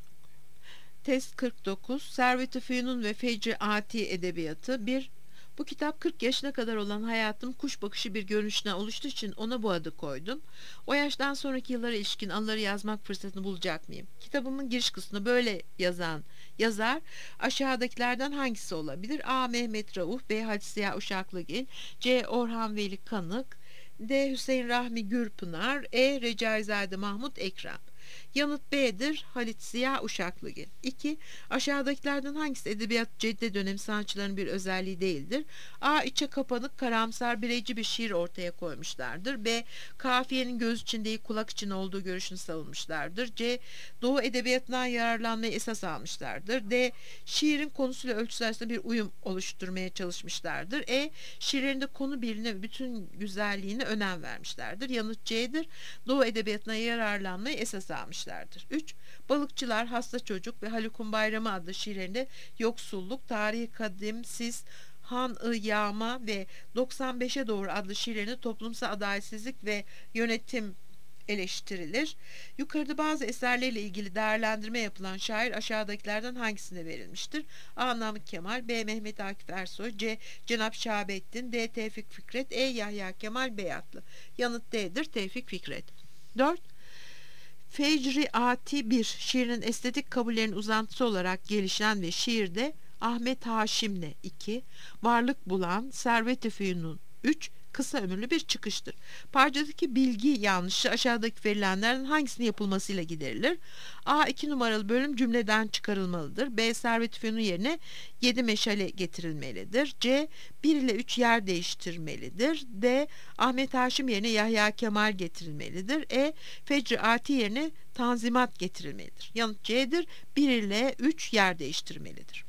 Test 49. Servet-i Fünun ve Fecriati Edebiyatı 1. Bu kitap 40 yaşına kadar olan hayatım kuş bakışı bir görünüşüne oluştuğu için ona bu adı koydum. O yaştan sonraki yıllara ilişkin anıları yazmak fırsatını bulacak mıyım? Kitabımın giriş kısmını böyle yazan yazar aşağıdakilerden hangisi olabilir? A. Mehmet Rauf, B. Halis Ziya Uşaklıgil, C. Orhan Veli Kanık, D. Hüseyin Rahmi Gürpınar, E. Recaizade Mahmut Ekrem. Yanıt B'dir. Halit Ziya Uşaklıgil. 2. Aşağıdakilerden hangisi edebiyat cedde dönemi sanatçılarının bir özelliği değildir? A. İçe kapanık, karamsar, bireyci bir şiir ortaya koymuşlardır. B. Kafiyenin göz için değil kulak için olduğu görüşünü savunmuşlardır. C. Doğu edebiyatından yararlanmayı esas almışlardır. D. Şiirin konusuyla ölçüsü arasında bir uyum oluşturmaya çalışmışlardır. E. Şiirlerinde konu birliğine ve bütün güzelliğine önem vermişlerdir. Yanıt C'dir. Doğu edebiyatına yararlanmayı esas almışlardır. 3. Balıkçılar, Hasta Çocuk ve Haluk'un Bayramı adlı şiirlerinde yoksulluk, tarihi kadimsiz, Han-ı Yağma ve 95'e doğru adlı şiirlerinde toplumsal adaletsizlik ve yönetim eleştirilir. Yukarıda bazı eserlerle ilgili değerlendirme yapılan şair aşağıdakilerden hangisine verilmiştir? A. Namık Kemal, B. Mehmet Akif Ersoy, C. Cenap Şahabettin, D. Tevfik Fikret, E. Yahya Kemal Beyatlı. Yanıt D'dir. Tevfik Fikret. 4. Fecriati 1. Şiirin estetik kabullerinin uzantısı olarak gelişen ve şiirde Ahmet Haşim'le 2. Varlık bulan Servet-i Fünun 3. Kısa ömürlü bir çıkıştır. Parçadaki bilgi yanlışı aşağıdaki verilenlerden hangisinin yapılmasıyla giderilir? A. 2 numaralı bölüm cümleden çıkarılmalıdır. B. Servet-i Fünun yerine 7 meşale getirilmelidir. C. 1 ile 3 yer değiştirmelidir. D. Ahmet Haşim yerine Yahya Kemal getirilmelidir. E. Fecriati yerine Tanzimat getirilmelidir. Yanıt C'dir. 1 ile 3 yer değiştirmelidir.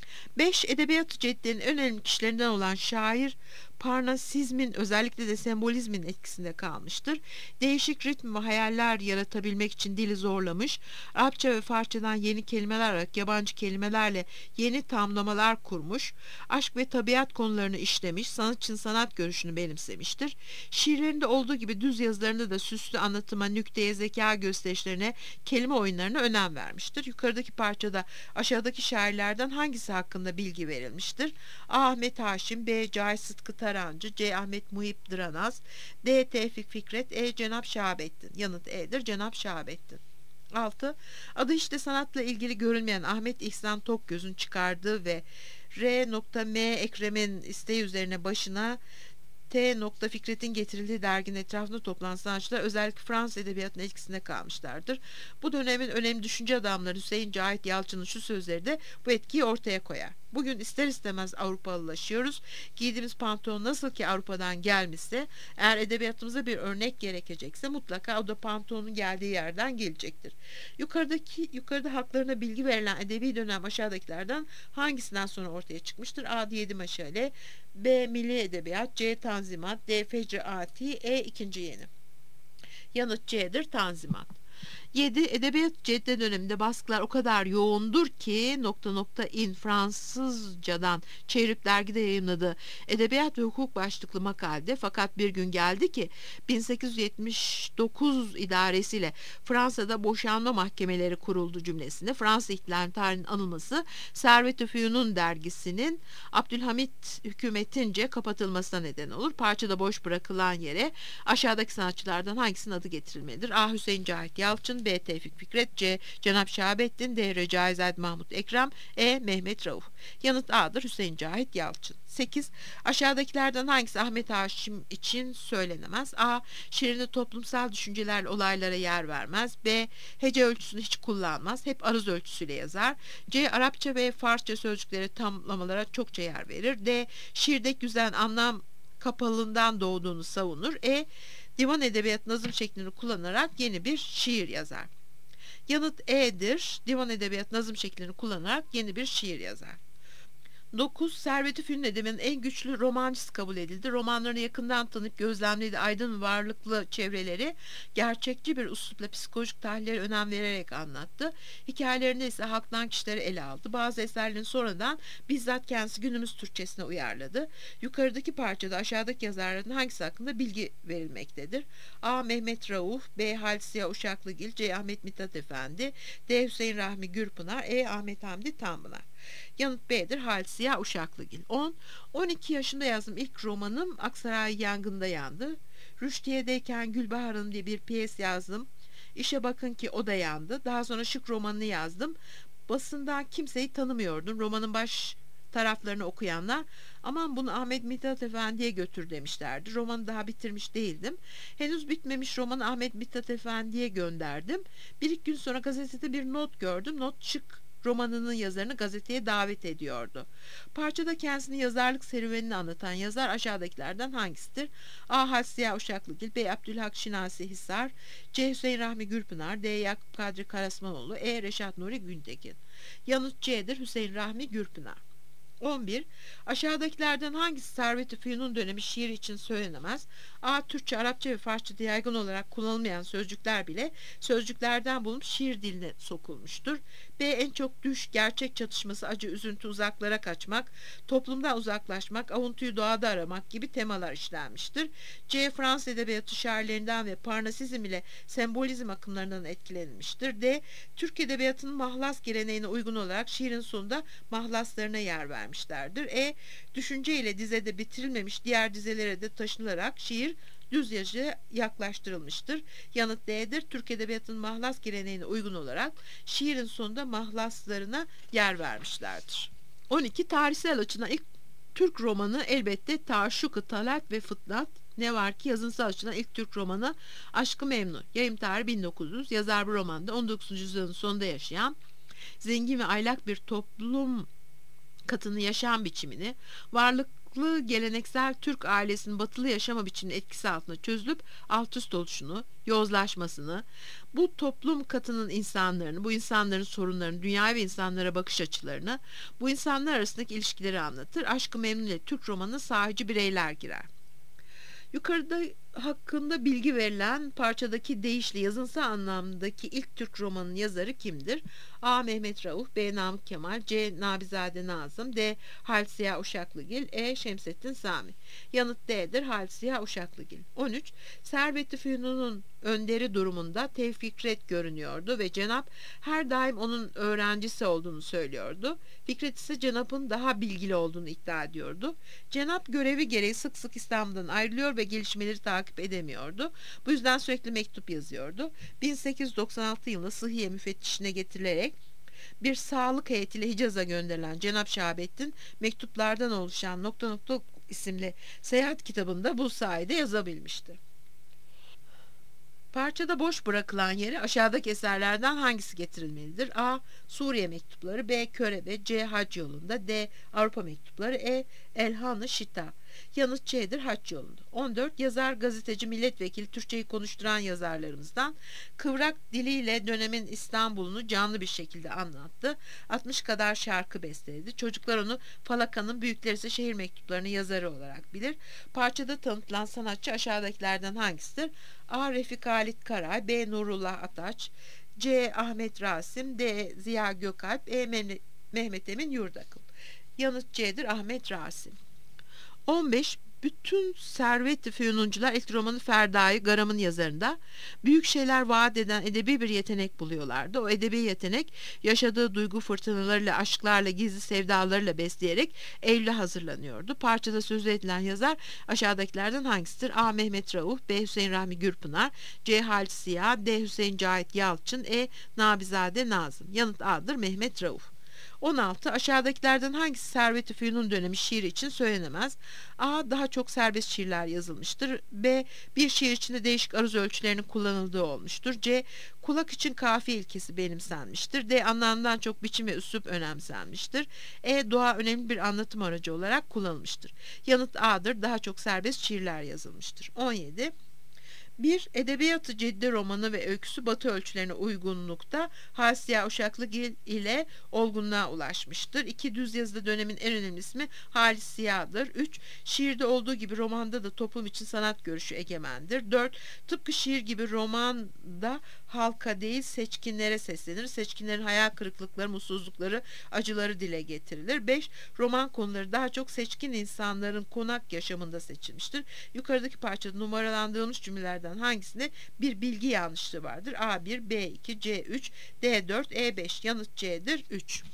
5. Edebiyat-ı Cedde'nin önemli kişilerinden olan şair Parnasizmin özellikle de sembolizmin etkisinde kalmıştır. Değişik ritm ve hayaller yaratabilmek için dili zorlamış, Arapça ve Farsçadan yeni kelimeler ararak yabancı kelimelerle yeni tamlamalar kurmuş, aşk ve tabiat konularını işlemiş, sanat için sanat görüşünü benimsemiştir. Şiirlerinde olduğu gibi düz yazılarında da süslü anlatıma, nükteye, zeka gösterişlerine, kelime oyunlarına önem vermiştir. Yukarıdaki parçada aşağıdaki şairlerden hangisi hakkında bilgi verilmiştir? A. Ahmet Haşim, B. Cahit Sıtkı Tarancı, C. Ahmet Muhip Dıranaz, D. Tevfik Fikret, E. Cenap Şahabettin. Yanıt E'dir. Cenap Şahabettin. 6. Adı işte sanatla ilgili görülmeyen Ahmet İhsan Tokgöz'ün çıkardığı ve R.M. Ekrem'in isteği üzerine başına T. Fikret'in getirildiği derginin etrafında toplanan sanatçılar özellikle Fransız edebiyatının etkisinde kalmışlardır. Bu dönemin önemli düşünce adamları Hüseyin Cahit Yalçın'ın şu sözleri de bu etkiyi ortaya koyar. Bugün ister istemez Avrupalılaşıyoruz. Giydiğimiz pantolon nasıl ki Avrupa'dan gelmişse, eğer edebiyatımıza bir örnek gerekecekse mutlaka o da pantolonun geldiği yerden gelecektir. Yukarıda haklarına bilgi verilen edebi dönem aşağıdakilerden hangisinden sonra ortaya çıkmıştır? A. 7 meşale, B. Milli Edebiyat, C. Tanzimat, D. Fecriati, E. İkinci Yeni. Yanıt C'dir. Tanzimat. 7. Edebiyat Cedde döneminde baskılar o kadar yoğundur ki in Fransızcadan çevirip dergide yayımladığı Edebiyat ve Hukuk başlıklı makalede fakat bir gün geldi ki 1879 idaresiyle Fransa'da boşanma mahkemeleri kuruldu cümlesinde Fransa ihtilali tarihinin anılması Servet-i Fünun dergisinin Abdülhamit hükümetince kapatılmasına neden olur. Parçada boş bırakılan yere aşağıdaki sanatçılardan hangisinin adı getirilmelidir? A. Hüseyin Cahit Yalçın, B. Tevfik Fikret, C. Cenap Şahabettin, D. Recai Zayt Mahmut Ekrem, E. Mehmet Rauf. Yanıt A'dır, Hüseyin Cahit Yalçın. 8. Aşağıdakilerden hangisi Ahmet Haşim için söylenemez? A. Şiirinde toplumsal düşüncelerle olaylara yer vermez. B. Hece ölçüsünü hiç kullanmaz. Hep aruz ölçüsüyle yazar. C. Arapça ve Farsça sözcükleri tamlamalara çokça yer verir. D. Şiirde güzel anlam kapalından doğduğunu savunur. E. Divan edebiyat nazım şeklini kullanarak yeni bir şiir yazar. Yanıt E'dir. Divan edebiyat nazım şeklini kullanarak yeni bir şiir yazar. 9. Servet-i Fünun edebiyatının en güçlü romancısı kabul edildi. Romanlarını yakından tanıp gözlemlediği aydın varlıklı çevreleri gerçekçi bir üslupla psikolojik tahlillere önem vererek anlattı. Hikayelerinde ise halktan kişileri ele aldı. Bazı eserlerini sonradan bizzat kendisi günümüz Türkçesine uyarladı. Yukarıdaki parçada aşağıdaki yazarların hangisi hakkında bilgi verilmektedir? A. Mehmet Rauf, B. Halis Ziya Uşaklıgil, C. Ahmet Mithat Efendi, D. Hüseyin Rahmi Gürpınar, E. Ahmet Hamdi Tanpınar. Yanıt B'dir, Halis Ziya Uşaklıgil. 10. 12 yaşında yazdım ilk romanım Aksaray Yangında Yandı. Rüştiye'deyken Gülbahar'ın diye bir piyes yazdım. İşe bakın ki o da yandı. Daha sonra Şık romanını yazdım. Basından kimseyi tanımıyordum. Romanın baş taraflarını okuyanlar aman bunu Ahmet Mithat Efendi'ye götür demişlerdi. Romanı daha bitirmiş değildim. Henüz bitmemiş romanı Ahmet Mithat Efendi'ye gönderdim. Bir iki gün sonra gazetede bir not gördüm. Not Şık romanının yazarını gazeteye davet ediyordu. Parçada kendisini yazarlık serüvenini anlatan yazar aşağıdakilerden hangisidir? A. Halis Ziya Uşaklıgil, B. Abdülhak Şinasi Hisar, C. Hüseyin Rahmi Gürpınar, D. Yakup Kadri Karasmanoğlu, E. Reşat Nuri Güntekin. Yanıt C'dir, Hüseyin Rahmi Gürpınar. 11. Aşağıdakilerden hangisi Servet-i Fünun dönemi şiir için söylenemez? A. Türkçe, Arapça ve Farsça'da yaygın olarak kullanılmayan sözcükler bile sözcüklerden bulunup şiir diline sokulmuştur. B. En çok düş, gerçek çatışması, acı, üzüntü, uzaklara kaçmak, toplumdan uzaklaşmak, avuntuyu doğada aramak gibi temalar işlenmiştir. C. Fransız edebiyatı şairlerinden ve Parnasizm ile sembolizm akımlarından etkilenilmiştir. D. Türk edebiyatının mahlas geleneğine uygun olarak şiirin sonunda mahlaslarına yer vermişlerdir. E. Düşünce ile dizede bitirilmemiş diğer dizelere de taşınılarak şiir düz yazıya yaklaştırılmıştır. Yanıt D'dir. Türk edebiyatının mahlas geleneğine uygun olarak şiirin sonunda mahlaslarına yer vermişlerdir. 12. Tarihsel açıdan ilk Türk romanı elbette Taşşuk-ı Talat ve Fıtnat. Ne var ki yazınsal açıdan ilk Türk romanı Aşk-ı Memnu. Yayım tarihi 1900. Yazar bu romanda 19. yüzyılın sonunda yaşayan zengin ve aylak bir toplum katını yaşam biçimini, varlıklı geleneksel Türk ailesinin batılı yaşama biçiminin etkisi altında çözülüp alt üst oluşunu, yozlaşmasını, bu toplum katının insanlarını, bu insanların sorunlarını, dünyaya ve insanlara bakış açılarını, bu insanlar arasındaki ilişkileri anlatır. Aşk-ı Memnu ile Türk romanına sahici bireyler girer. Yukarıda hakkında bilgi verilen parçadaki deyişle yazınsal anlamdaki ilk Türk romanının yazarı kimdir? A. Mehmet Rauf, B. Namık Kemal, C. Nabizade Nazım, D. Halis Ziya Uşaklıgil, E. Şemsettin Sami. Yanıt D'dir, Halis Ziya Uşaklıgil. 13. Servet-i Fünun'un önderi durumunda Tevfik Fikret görünüyordu ve Cenap her daim onun öğrencisi olduğunu söylüyordu. Fikret ise Cenap'ın daha bilgili olduğunu iddia ediyordu. Cenap görevi gereği sık sık İstanbul'dan ayrılıyor ve gelişmeleri takip edemiyordu. Bu yüzden sürekli mektup yazıyordu. 1896 yılında Sıhhiye müfettişine getirilerek bir sağlık heyetiyle Hicaz'a gönderilen Cenap Şahabettin mektuplardan oluşan ... isimli seyahat kitabında bu sayede yazabilmiştir. Parçada boş bırakılan yere aşağıdaki eserlerden hangisi getirilmelidir? A. Suriye mektupları, B. Körebe, C. Hac yolunda, D. Avrupa mektupları, E. Elhan-ı Şita. Yanıt C'dir, Hac yolunda. 14. Yazar, gazeteci, milletvekili, Türkçeyi konuşturan yazarlarımızdan kıvrak diliyle dönemin İstanbul'unu canlı bir şekilde anlattı. 60 kadar şarkı besteledi. Çocuklar onu Falaka'nın, büyükleri ise şehir mektuplarını yazarı olarak bilir. Parçada tanıtılan sanatçı aşağıdakilerden hangisidir? A. Refik Halit Karay, B. Nurullah Ataç, C. Ahmet Rasim, D. Ziya Gökalp, E. Mehmet Emin Yurdakul. Yanıt C'dir, Ahmet Rasim. 15. Bütün Servet-i Fünuncular ilk romanı Ferda'yı Garam'ın yazarında büyük şeyler vaat eden edebi bir yetenek buluyorlardı. O edebi yetenek yaşadığı duygu fırtınalarıyla, aşklarla, gizli sevdalarıyla besleyerek Eylül'e hazırlanıyordu. Parçada sözü edilen yazar aşağıdakilerden hangisidir? A. Mehmet Rauf, B. Hüseyin Rahmi Gürpınar, C. Halis Ziya, D. Hüseyin Cahit Yalçın, E. Nabizade Nazım. Yanıt A'dır, Mehmet Rauf. 16. Aşağıdakilerden hangisi Servet-i Fünun dönemi şiiri için söylenemez? A. Daha çok serbest şiirler yazılmıştır. B. Bir şiir içinde değişik aruz ölçülerinin kullanıldığı olmuştur. C. Kulak için kafiye ilkesi benimsenmiştir. D. Anlamdan çok biçim ve üslup önemsenmiştir. E. Doğa önemli bir anlatım aracı olarak kullanılmıştır. Yanıt A'dır. Daha çok serbest şiirler yazılmıştır. 17. Bir edebiyatı ciddi romanı ve öyküsü Batı ölçülerine uygunlukta Hasya Uşaklıgil ile olgunluğa ulaşmıştır. 2. Düz yazıda dönemin en önemli ismi Halis Ziya'dır. 3. Şiirde olduğu gibi romanda da toplum için sanat görüşü egemendir. 4. Tıpkı şiir gibi romanda halka değil seçkinlere seslenir. Seçkinlerin hayal kırıklıkları, mutsuzlukları, acıları dile getirilir. 5. Roman konuları daha çok seçkin insanların konak yaşamında seçilmiştir. Yukarıdaki parçada numaralandırılmış cümlelerden hangisinde bir bilgi yanlışlığı vardır? A1, B2, C3, D4, E5. Yanıt C'dir, 3.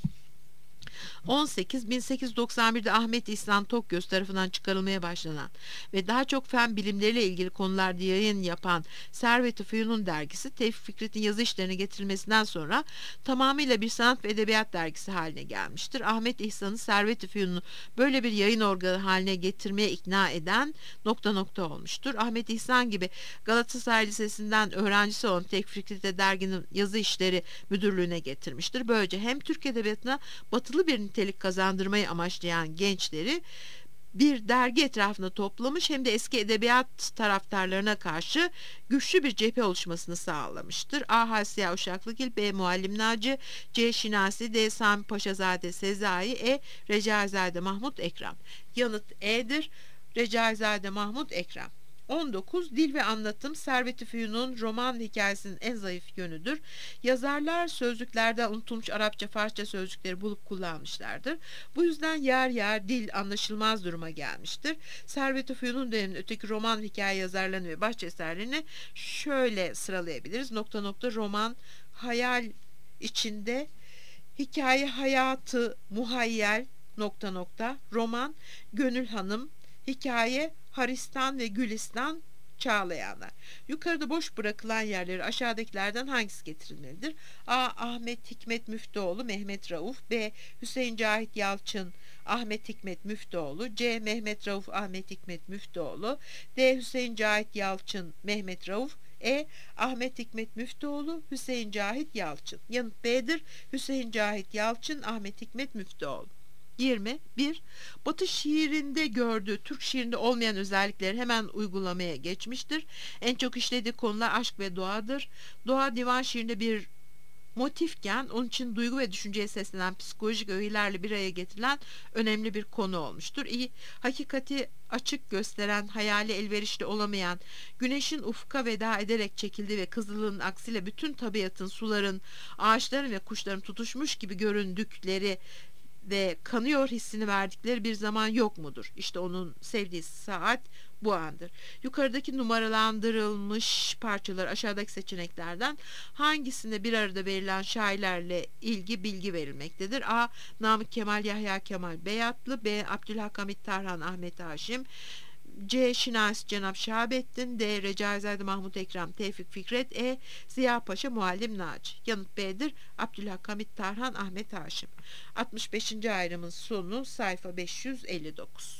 18. 1891'de Ahmet İhsan Tokgöz tarafından çıkarılmaya başlanan ve daha çok fen bilimleriyle ilgili konularda yayın yapan Servet-i Fünun dergisi Tevfik Fikret'in yazı işlerine getirilmesinden sonra tamamıyla bir sanat ve edebiyat dergisi haline gelmiştir. Ahmet İhsan'ı Servet-i Fünun'u böyle bir yayın organı haline getirmeye ikna eden ... olmuştur. Ahmet İhsan gibi Galatasaray Lisesi'nden öğrencisi olan Tevfik Fikret'e derginin yazı işleri müdürlüğüne getirmiştir. Böylece hem Türk edebiyatına batılı bir nitelik kazandırmayı amaçlayan gençleri bir dergi etrafında toplamış hem de eski edebiyat taraftarlarına karşı güçlü bir cephe oluşmasını sağlamıştır. A. Hasya Uşaklıgil, B. Muallim Naci, C. Şinasi, D. Sami Paşazade Sezai, E. Recaizade Mahmut Ekrem. Yanıt E'dir, Recaizade Mahmut Ekrem. 19. Dil ve anlatım Servet-i Fünun roman hikayesinin en zayıf yönüdür. Yazarlar sözlüklerden unutulmuş Arapça, Farsça sözcükleri bulup kullanmışlardır. Bu yüzden yer yer dil anlaşılmaz duruma gelmiştir. Servet-i Fünun döneminin öteki roman hikaye yazarlarını ve başeserlerini şöyle sıralayabiliriz. ... roman hayal içinde, hikaye hayatı muhayyel ... roman Gönül Hanım, hikaye Haristan ve Gülistan Çağlayanlar. Yukarıda boş bırakılan yerleri aşağıdakilerden hangisi getirilmelidir? A. Ahmet Hikmet Müftüoğlu, Mehmet Rauf, B. Hüseyin Cahit Yalçın, Ahmet Hikmet Müftüoğlu, C. Mehmet Rauf, Ahmet Hikmet Müftüoğlu, D. Hüseyin Cahit Yalçın, Mehmet Rauf, E. Ahmet Hikmet Müftüoğlu, Hüseyin Cahit Yalçın. Yanıt B'dir, Hüseyin Cahit Yalçın, Ahmet Hikmet Müftüoğlu. 21. Batı şiirinde gördüğü Türk şiirinde olmayan özellikleri hemen uygulamaya geçmiştir. En çok işlediği konular aşk ve doğadır. Doğa divan şiirinde bir motifken onun için duygu ve düşünceye seslenen psikolojik öğelerle bir araya getirilen önemli bir konu olmuştur. Hakikati açık gösteren, hayali elverişli olamayan, güneşin ufka veda ederek çekildiği ve kızılığın aksiyle bütün tabiatın, suların, ağaçların ve kuşların tutuşmuş gibi göründükleri ve kanıyor hissini verdikleri bir zaman yok mudur? İşte onun sevdiği saat bu andır. Yukarıdaki numaralandırılmış parçalar aşağıdaki seçeneklerden hangisinde bir arada verilen şairlerle ilgi bilgi verilmektedir? A. Namık Kemal Yahya Kemal Beyatlı, B. Abdülhamit Tarhan Ahmet Haşim, C. Şinasi Cenap Şahabettin, D. Recaizade Mahmut Ekrem Tevfik Fikret, E. Ziya Paşa Muallim Naci. Yanıt B'dir, Abdülhamit Tarhan Ahmet Haşim. 65. ayrımın sonu sayfa 559.